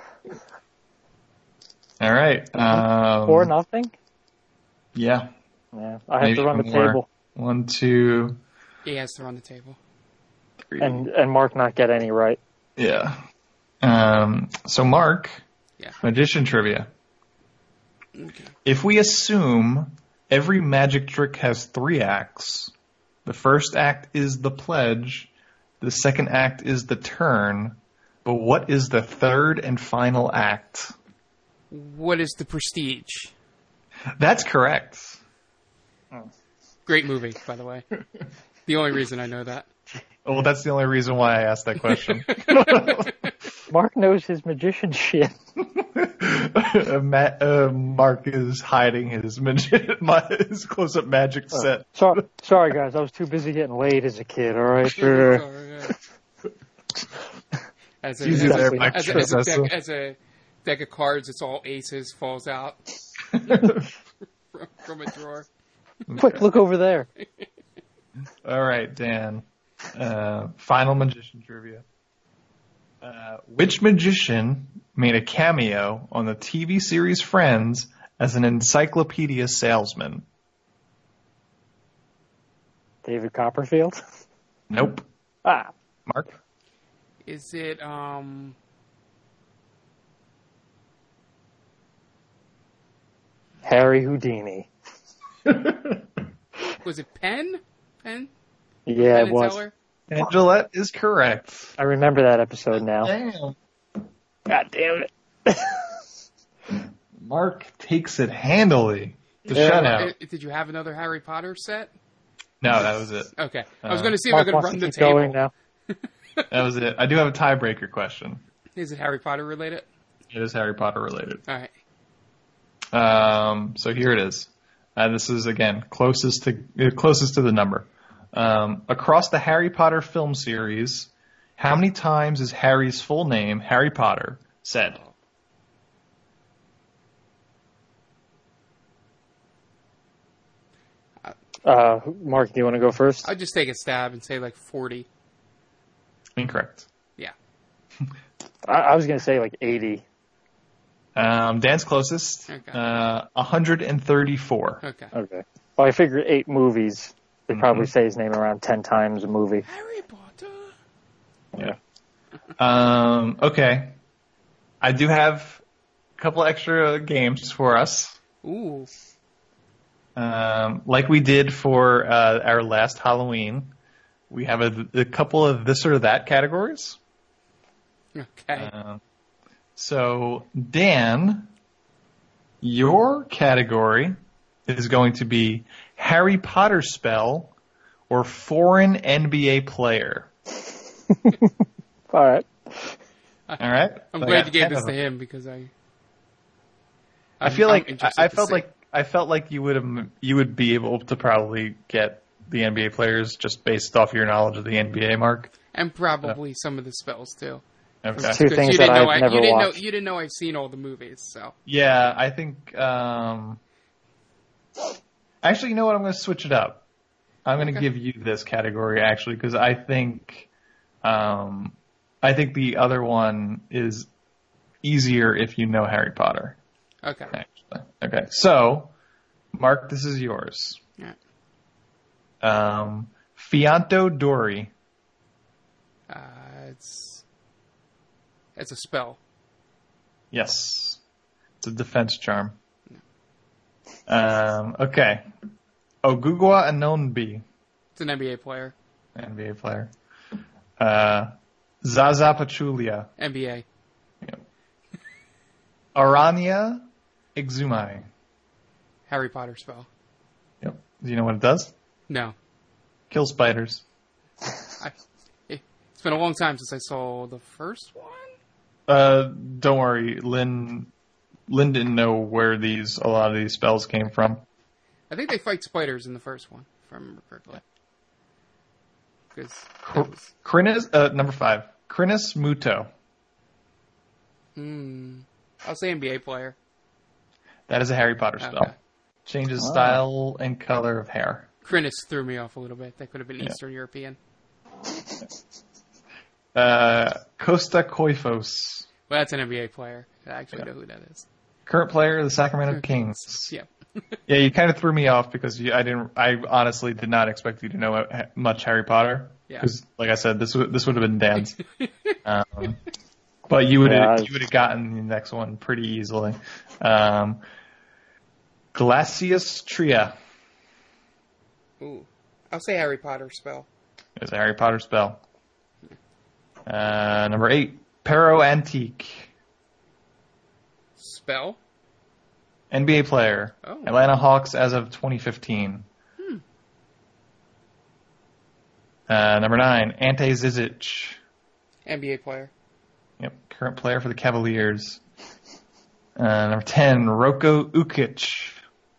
All right. Um, Four nothing. Yeah. Yeah, I have Maybe to run the more. table, One, two, He has to run the table. three. and and Mark not get any right. Yeah. Um, so Mark, Yeah. magician trivia. Okay. If we assume every magic trick has three acts, the first act is the pledge, the second act is the turn, but what is the third and final act? What is the Prestige? That's correct. Great movie, by the way. The only reason I know that. Well, that's the only reason why I asked that question. Mark knows his magician shit. uh, Ma- uh, Mark is hiding his magi- my, his close-up magic Oh, set. sorry, sorry guys, I was too busy getting laid as a kid. All right. Uh, As a, Easy as, there, a, Mike. as, a, as, a Professor. deck, as a deck of cards, it's all aces, falls out from, from a drawer. quick, look over there. All right, Dan. Uh, final magician trivia. Uh, which magician made a cameo on the T V series Friends as an encyclopedia salesman? David Copperfield. Nope. Ah, Mark? Is it, um... Harry Houdini. Was it Penn? Penn? Yeah, Penn it was. and Teller? Angelette is correct. I remember that episode now. Damn. God damn it. Mark takes it handily. The Yeah. shutout. Uh, Did you have another Harry Potter set? No, that was it. Okay. I was Uh, going to see if Mark I could wants run to the keep going table. now. That was it. I do have a tiebreaker question. Is it Harry Potter related? It is Harry Potter related. All right. Um, so here it is. Uh, this is again closest to uh, closest to the number. Um, across the Harry Potter film series, how many times is Harry's full name, Harry Potter, said? Uh, Mark, do you want to go first? I'll just take a stab and say like forty. Incorrect. Yeah. I, I was going to say like eighty. Um, Dan's closest. Okay. Uh, one hundred thirty-four. Okay. Okay. Well, I figure eight movies. They Mm-hmm. probably say his name around ten times a movie. Harry Potter. Yeah. Um, okay. I do have a couple extra games for us. Ooh. Um, like we did for uh, our last Halloween, we have a, a couple of this or that categories. Okay. Um, so, Dan, your category is going to be Harry Potter spell or foreign N B A player. All right. All right. I'm So I glad got you gave ten this of to them. him because I. I I'm- feel I'm like I, interested I to felt see. like I felt like you would have you would be able to probably get the N B A players just based off your knowledge of the N B A, Mark. And probably some of the spells too. Okay. Two Because things you that didn't know I've I, never you didn't watched. know you didn't know I've seen all the movies, so Yeah, I think. Um, actually, you know what? I'm going to switch it up. I'm going to Okay. give you this category actually because I think, um, I think the other one is easier if you know Harry Potter. okay. Actually, okay. So, Mark, this is yours. Yeah. Um, Fianto Dory. Uh, it's it's a spell. Yes, it's a defense charm. Um, okay. Ogugwa Anonbi, It's an N B A player. N B A player. Uh, Zaza Pachulia. N B A. Aranya Exumai. Harry Potter spell. Yep. Do you know what it does? No. Kill spiders. I, it, it's been a long time since I saw the first one. Uh, don't worry, Lynn. Lynn didn't know where these a lot of these spells came from. I think they fight spiders in the first one, if I remember correctly. Because Crinus, uh, number five. Crinus Muto. hmm, I'll say N B A player. That is a Harry Potter spell. Okay. Changes Oh. style and color of hair. Crinus threw me off a little bit. That could have been Yeah. Eastern European. Uh, Costa Koifos. Well, that's an N B A player. I actually know who that is. Current player of the Sacramento Kings. Yeah. Yeah, you kind of threw me off because you, I didn't. I honestly did not expect you to know uh, much Harry Potter. Yeah. Because, like I said, this would this would have been Dan's. um, but you would Yeah, have I- you would have gotten the next one pretty easily. Um, Glacius Tria Ooh. I'll say Harry Potter spell. is a Harry Potter spell. Uh, number eight, Pero Antique. Spell? N B A player. Oh. Atlanta Hawks as of twenty fifteen. Hmm. Uh, number nine, Ante Zizic. N B A player. Yep, current player for the Cavaliers. Uh, number ten, Roko Ukic.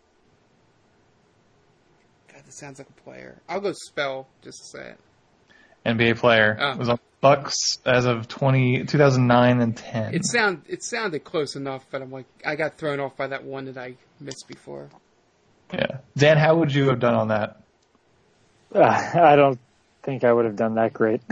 God, this sounds like a player. I'll go spell, just to say it. N B A player. Oh. Was on Bucks as of twenty, two thousand nine and ten. It sound it sounded close enough, but I'm like I got thrown off by that one that I missed before. Yeah. Dan, how would you have done on that? Uh, I don't think I would have done that great.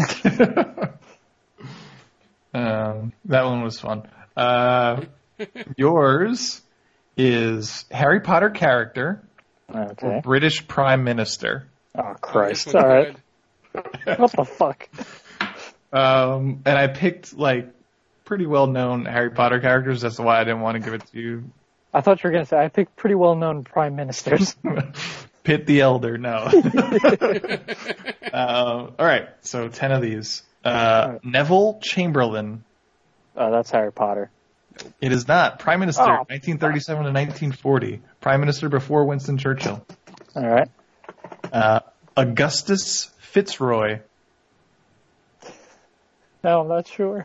Um, that one was fun. Uh, yours is Harry Potter character Okay. or British Prime Minister. Oh, Christ. This one's All right. good. What the fuck? Um, and I picked like pretty well known Harry Potter characters. That's why I didn't want to give it to you. I thought you were going to say, I picked pretty well-known prime ministers. Pitt the Elder, no. um, all right, so ten of these. Uh, Neville Chamberlain. Oh, that's Harry Potter. It is not. Prime Minister, Oh. nineteen thirty-seven to nineteen forty. Prime Minister before Winston Churchill. All right. Uh, Augustus Fitzroy. No, I'm not sure.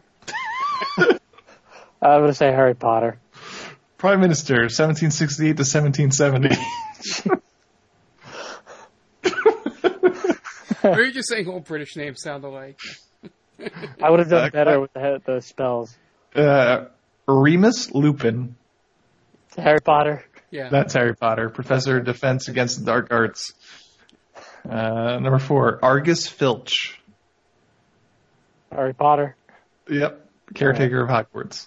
I would say Harry Potter. Prime Minister, seventeen sixty-eight to seventeen seventy. Or you're just saying all British names sound alike. I would have done Uh, better with the, the spells. Uh, Remus Lupin. Harry Potter. Yeah. That's Harry Potter. Professor of Defense Against the Dark Arts. Uh, number four, Argus Filch. Harry Potter. Yep. caretaker of Hogwarts.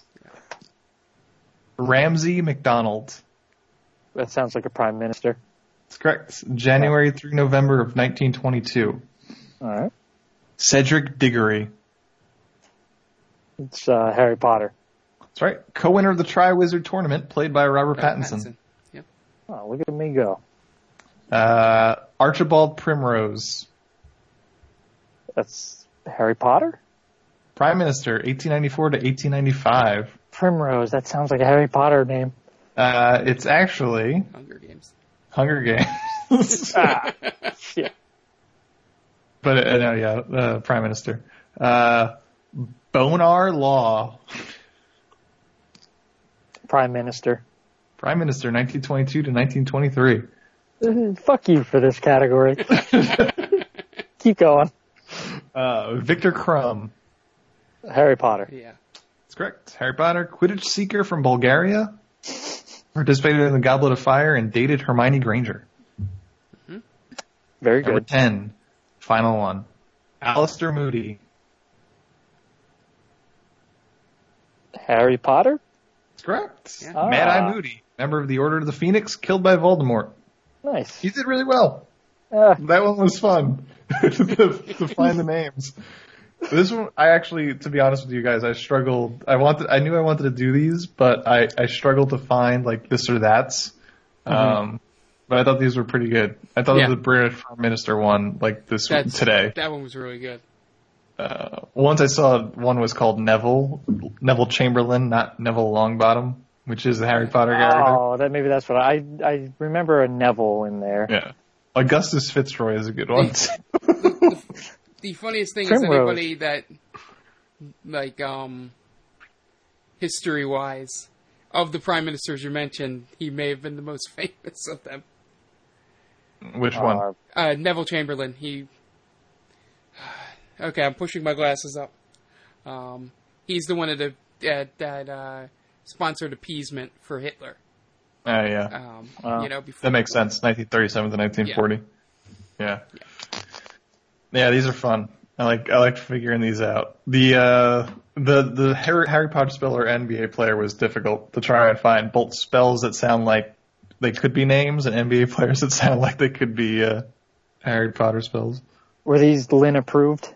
Ramsay MacDonald. That sounds like a prime minister. That's correct. January through November of nineteen twenty-two. All right. Cedric Diggory. It's uh, Harry Potter. That's right. Co-winner of the Triwizard Tournament, played by Robert Uh, Pattinson. Pattinson. Yep. Oh, look at me go. Uh, Archibald Primrose. That's Harry Potter? Prime Minister, eighteen ninety-four to eighteen ninety-five. Primrose, that sounds like a Harry Potter name. Uh, it's actually Hunger Games. Hunger Games. ah, shit. But, uh, no, yeah, uh, Prime Minister. Uh, Bonar Law. Prime Minister. Prime Minister, nineteen twenty-two to nineteen twenty-three. Fuck you for this category. Keep going. Uh, Victor Crumb. Harry Potter. Yeah. That's correct. Harry Potter. Quidditch seeker from Bulgaria. Participated in the Goblet of Fire and dated Hermione Granger. Mm-hmm. Very Number good. ten. Final one. Alistair Moody. Harry Potter? That's correct. Yeah. Ah. Mad-Eye Moody. Member of the Order of the Phoenix, killed by Voldemort. Nice. He did really well. Uh, That one was fun to, to find the names. This one, I actually, to be honest with you guys, I struggled. I wanted, I knew I wanted to do these, but I, I struggled to find like this or that's. Mm-hmm. Um, but I thought these were pretty good. I thought Yeah. the British Prime Minister one like this That's, today. That one was really good. Uh, once I saw one was called Neville, Neville Chamberlain, not Neville Longbottom, which is the Harry Potter character. oh, that maybe that's what I I remember a Neville in there. Yeah. Augustus Fitzroy is a good one. The funniest thing Primrose. is anybody that, like, um, history-wise, of the prime ministers you mentioned, he may have been the most famous of them. Which Uh, one? Uh, Neville Chamberlain. He. Okay, I'm pushing my glasses up. Um, he's the one that that, that uh, sponsored appeasement for Hitler. Oh, yeah. Um, Wow. You know, before That makes sense. nineteen thirty-seven to nineteen forty. Yeah. yeah. Yeah, these are fun. I like I like figuring these out. The uh, the the Harry, Harry Potter speller N B A player was difficult to try and find. Both spells that sound like they could be names and N B A players that sound like they could be uh, Harry Potter spells. Were these Lynn approved?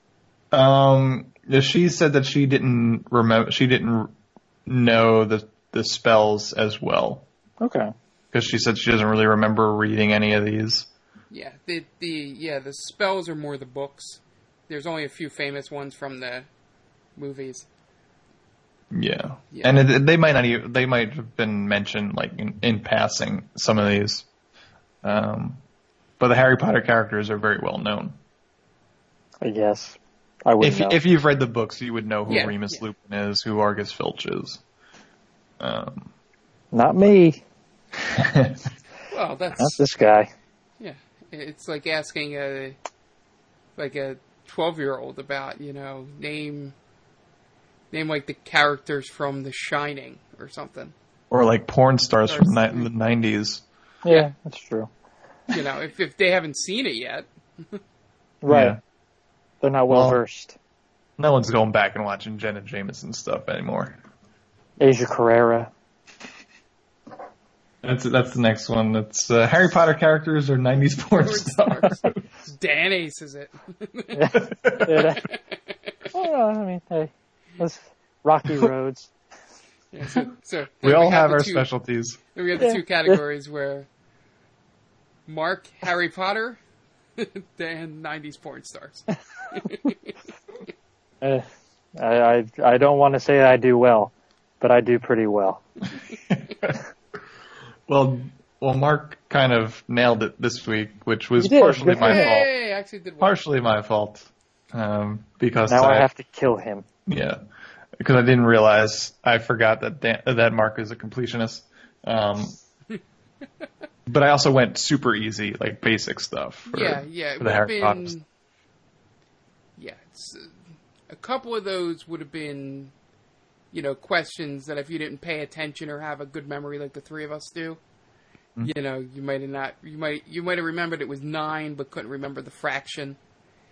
Um, she said that she didn't remember. She didn't know the the spells as well. Okay. Because she said she doesn't really remember reading any of these. Yeah, the the yeah the spells are more the books. There's only a few famous ones from the movies. Yeah, Yeah. and it, they might not even, they might have been mentioned like in, in passing, some of these. Um, but the Harry Potter characters are very well known. I guess. I wouldn't If know. if you've read the books, you would know who Yeah, Remus yeah. Lupin is, who Argus Filch is. Um, Not me. Well, that's Not this guy. yeah. It's like asking a like a twelve-year-old about you know name name like the characters from The Shining or something. or like porn stars from ni- the nineties. Yeah, that's true. You know, if if they haven't seen it yet. Right. Yeah. They're not well Well- versed. No one's going back and watching Jenna Jameson stuff anymore. Asia Carrera. That's that's the next one. That's uh, Harry Potter characters or nineties porn stars. Dan Ace is it? Yeah, that- oh, I mean, hey, that's Rocky Roads. Yeah, so, so We then all have the our two- specialties. Then we have the Yeah. two categories where Mark Harry Potter, Dan nineties porn stars. Uh, I, I I don't want to say I do well, but I do pretty well. Well, well, Mark kind of nailed it this week, which was He did. partially Good my for him. fault. Hey, actually did well. Partially my fault, um, because Now I, I have to kill him. yeah, because I didn't realize I forgot that Dan, that Mark is a completionist. Um, but I also went super easy, like basic stuff. For, yeah, yeah. It for would the have Harry Potter. been. Yeah, it's, uh, a couple of those would have been, you know, questions that if you didn't pay attention or have a good memory like the three of us do, Mm-hmm. you know, you might have not. You might you might have remembered it was nine, but couldn't remember the fraction.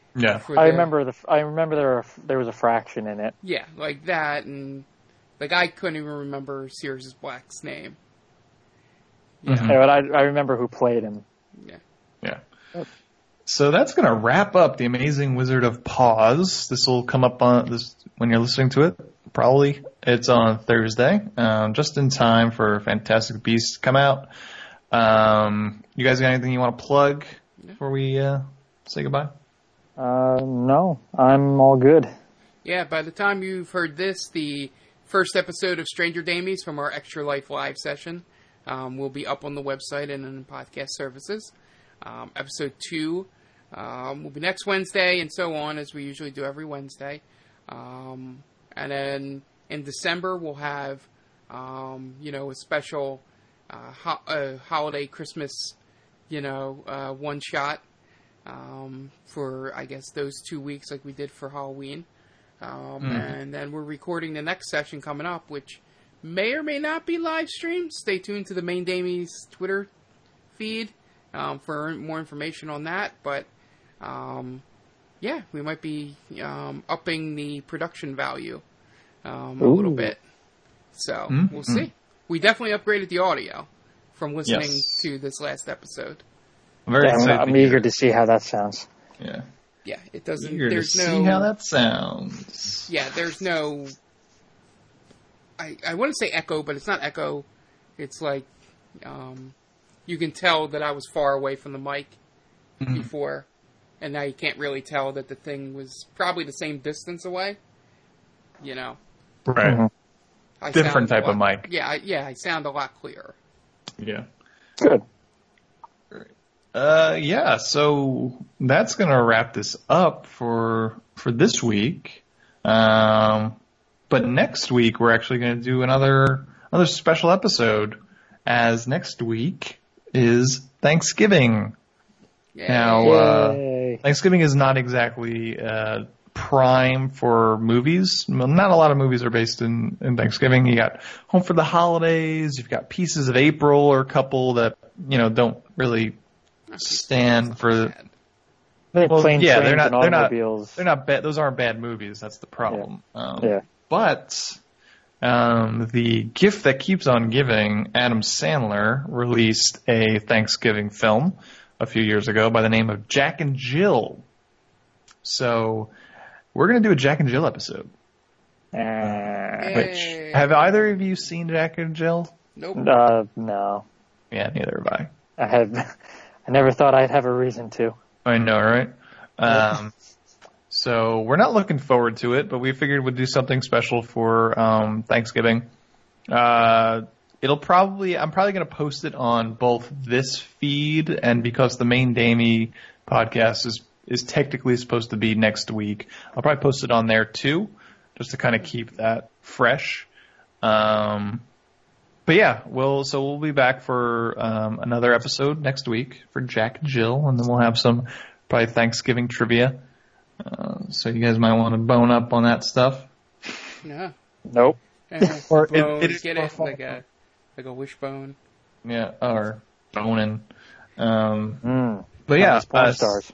Yeah, I remember the. I remember there were, there was a fraction in it. Yeah, like that, and like I couldn't even remember Sirius Black's name. Yeah, mm-hmm. yeah but I I remember who played him. Yeah, yeah. So that's gonna wrap up The Amazing Wizard of Pause. This will come up on this when you're listening to it. Probably it's on Thursday, um, just in time for Fantastic Beasts to come out. Um, you guys got anything you want to plug before we uh, say goodbye? Uh, no, I'm all good. Yeah, by the time you've heard this, the first episode of Stranger Damies from our Extra Life Live session um, will be up on the website and in podcast services. Um, episode two um, will be next Wednesday, and so on, as we usually do every Wednesday. Um, and then in December, we'll have, um, you know, a special uh, ho- uh, holiday Christmas, you know, uh, one-shot um, for, I guess, those two weeks like we did for Halloween. Um, mm. And then we're recording the next session coming up, which may or may not be live streamed. Stay tuned to the Main Damies Twitter feed um, for more information on that. But, um, yeah, we might be um, upping the production value um, a Ooh. little bit. So, mm-hmm. we'll see. We definitely upgraded the audio from listening yes. to this last episode. I'm very yeah, excited. I'm, I'm eager to see how that sounds. Yeah. Yeah, it doesn't. Eager there's to no. See how that sounds. Yeah, there's no. I I wouldn't say echo, but it's not echo. It's like, um, you can tell that I was far away from the mic mm-hmm. before, and now you can't really tell that the thing was probably the same distance away. You know. Right. Mm-hmm. I Different type lot, of mic. Yeah, I, yeah, I sound a lot clearer. Yeah. Good. Uh, yeah, so that's going to wrap this up for for this week. Um, but next week we're actually going to do another another special episode, as next week is Thanksgiving. Yay. Now, uh, Thanksgiving is not exactly uh, prime for movies. Well, not a lot of movies are based in, in Thanksgiving. You got Home for the Holidays. You've got Pieces of April, or a couple that you know don't really stand for. Well, yeah, they're not. They're not. They're not bad. Those aren't bad movies. That's the problem. Yeah. Um, yeah. But um, the gift that keeps on giving, Adam Sandler released a Thanksgiving film a few years ago by the name of Jack and Jill. So we're gonna do a Jack and Jill episode. Uh, which have either of you seen Jack and Jill? Nope. Uh, no. Yeah, neither have I. I had. I never thought I'd have a reason to. I know, right? Um, so we're not looking forward to it, but we figured we'd do something special for um, Thanksgiving. Uh, it'll probably, I'm probably going to post it on both this feed, and because the Main Damie podcast is is technically supposed to be next week, I'll probably post it on there too, just to kind of keep that fresh. Um, But yeah, we'll so we'll be back for um, another episode next week for Jack and Jill, and then we'll have some probably Thanksgiving trivia. Uh, so you guys might want to bone up on that stuff. No. Nope. Uh, or bone, it, it is get it like a like a wishbone. Yeah, or boning. Um, mm, but yeah, porn stars.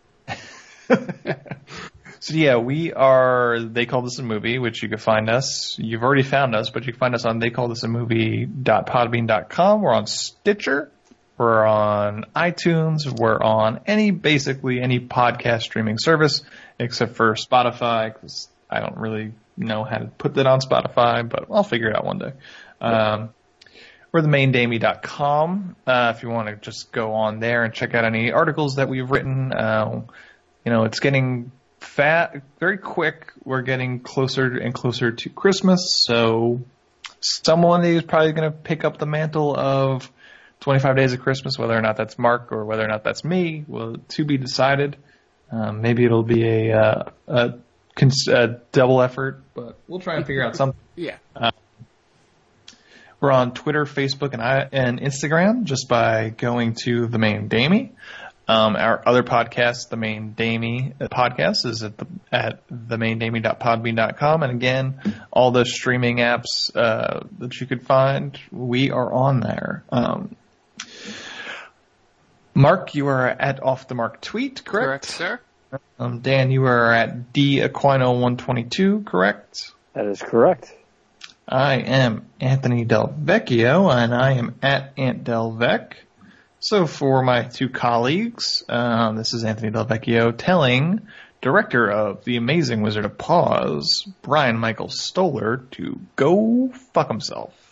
So yeah, we are They Call This a Movie, which you can find us. You've already found us, but you can find us on they call this a movie dot podbean dot com. We're on Stitcher. We're on iTunes. We're on any, basically any podcast streaming service, except for Spotify, because I don't really know how to put that on Spotify, but I'll figure it out one day. Um, we're the main damie dot com. Uh, if you want to just go on there and check out any articles that we've written. Uh, you know, it's getting fat, very quick. We're getting closer and closer to Christmas, so someone is probably going to pick up the mantle of twenty-five Days of Christmas, whether or not that's Mark or whether or not that's me, well, to be decided. Um, maybe it'll be a, uh, a, cons- a double effort, but we'll try and figure out something. Yeah. Uh, we're on Twitter, Facebook, and, I, and Instagram just by going to The Main Damie. Um, our other podcast, The Main Damie podcast, is at the, at the main damie dot podbean dot com. And again, all the streaming apps uh, that you could find, we are on there. Um, Mark, you are at Off the Mark Tweet, correct? Correct, sir. Um, Dan, you are at D Aquino one twenty-two, correct? That is correct. I am Anthony Del Vecchio, and I am at Ant Del Vec. So for my two colleagues, um, this is Anthony Del Vecchio telling director of The Amazing Wizard of Oz, Brian Michael Stoller, to go fuck himself.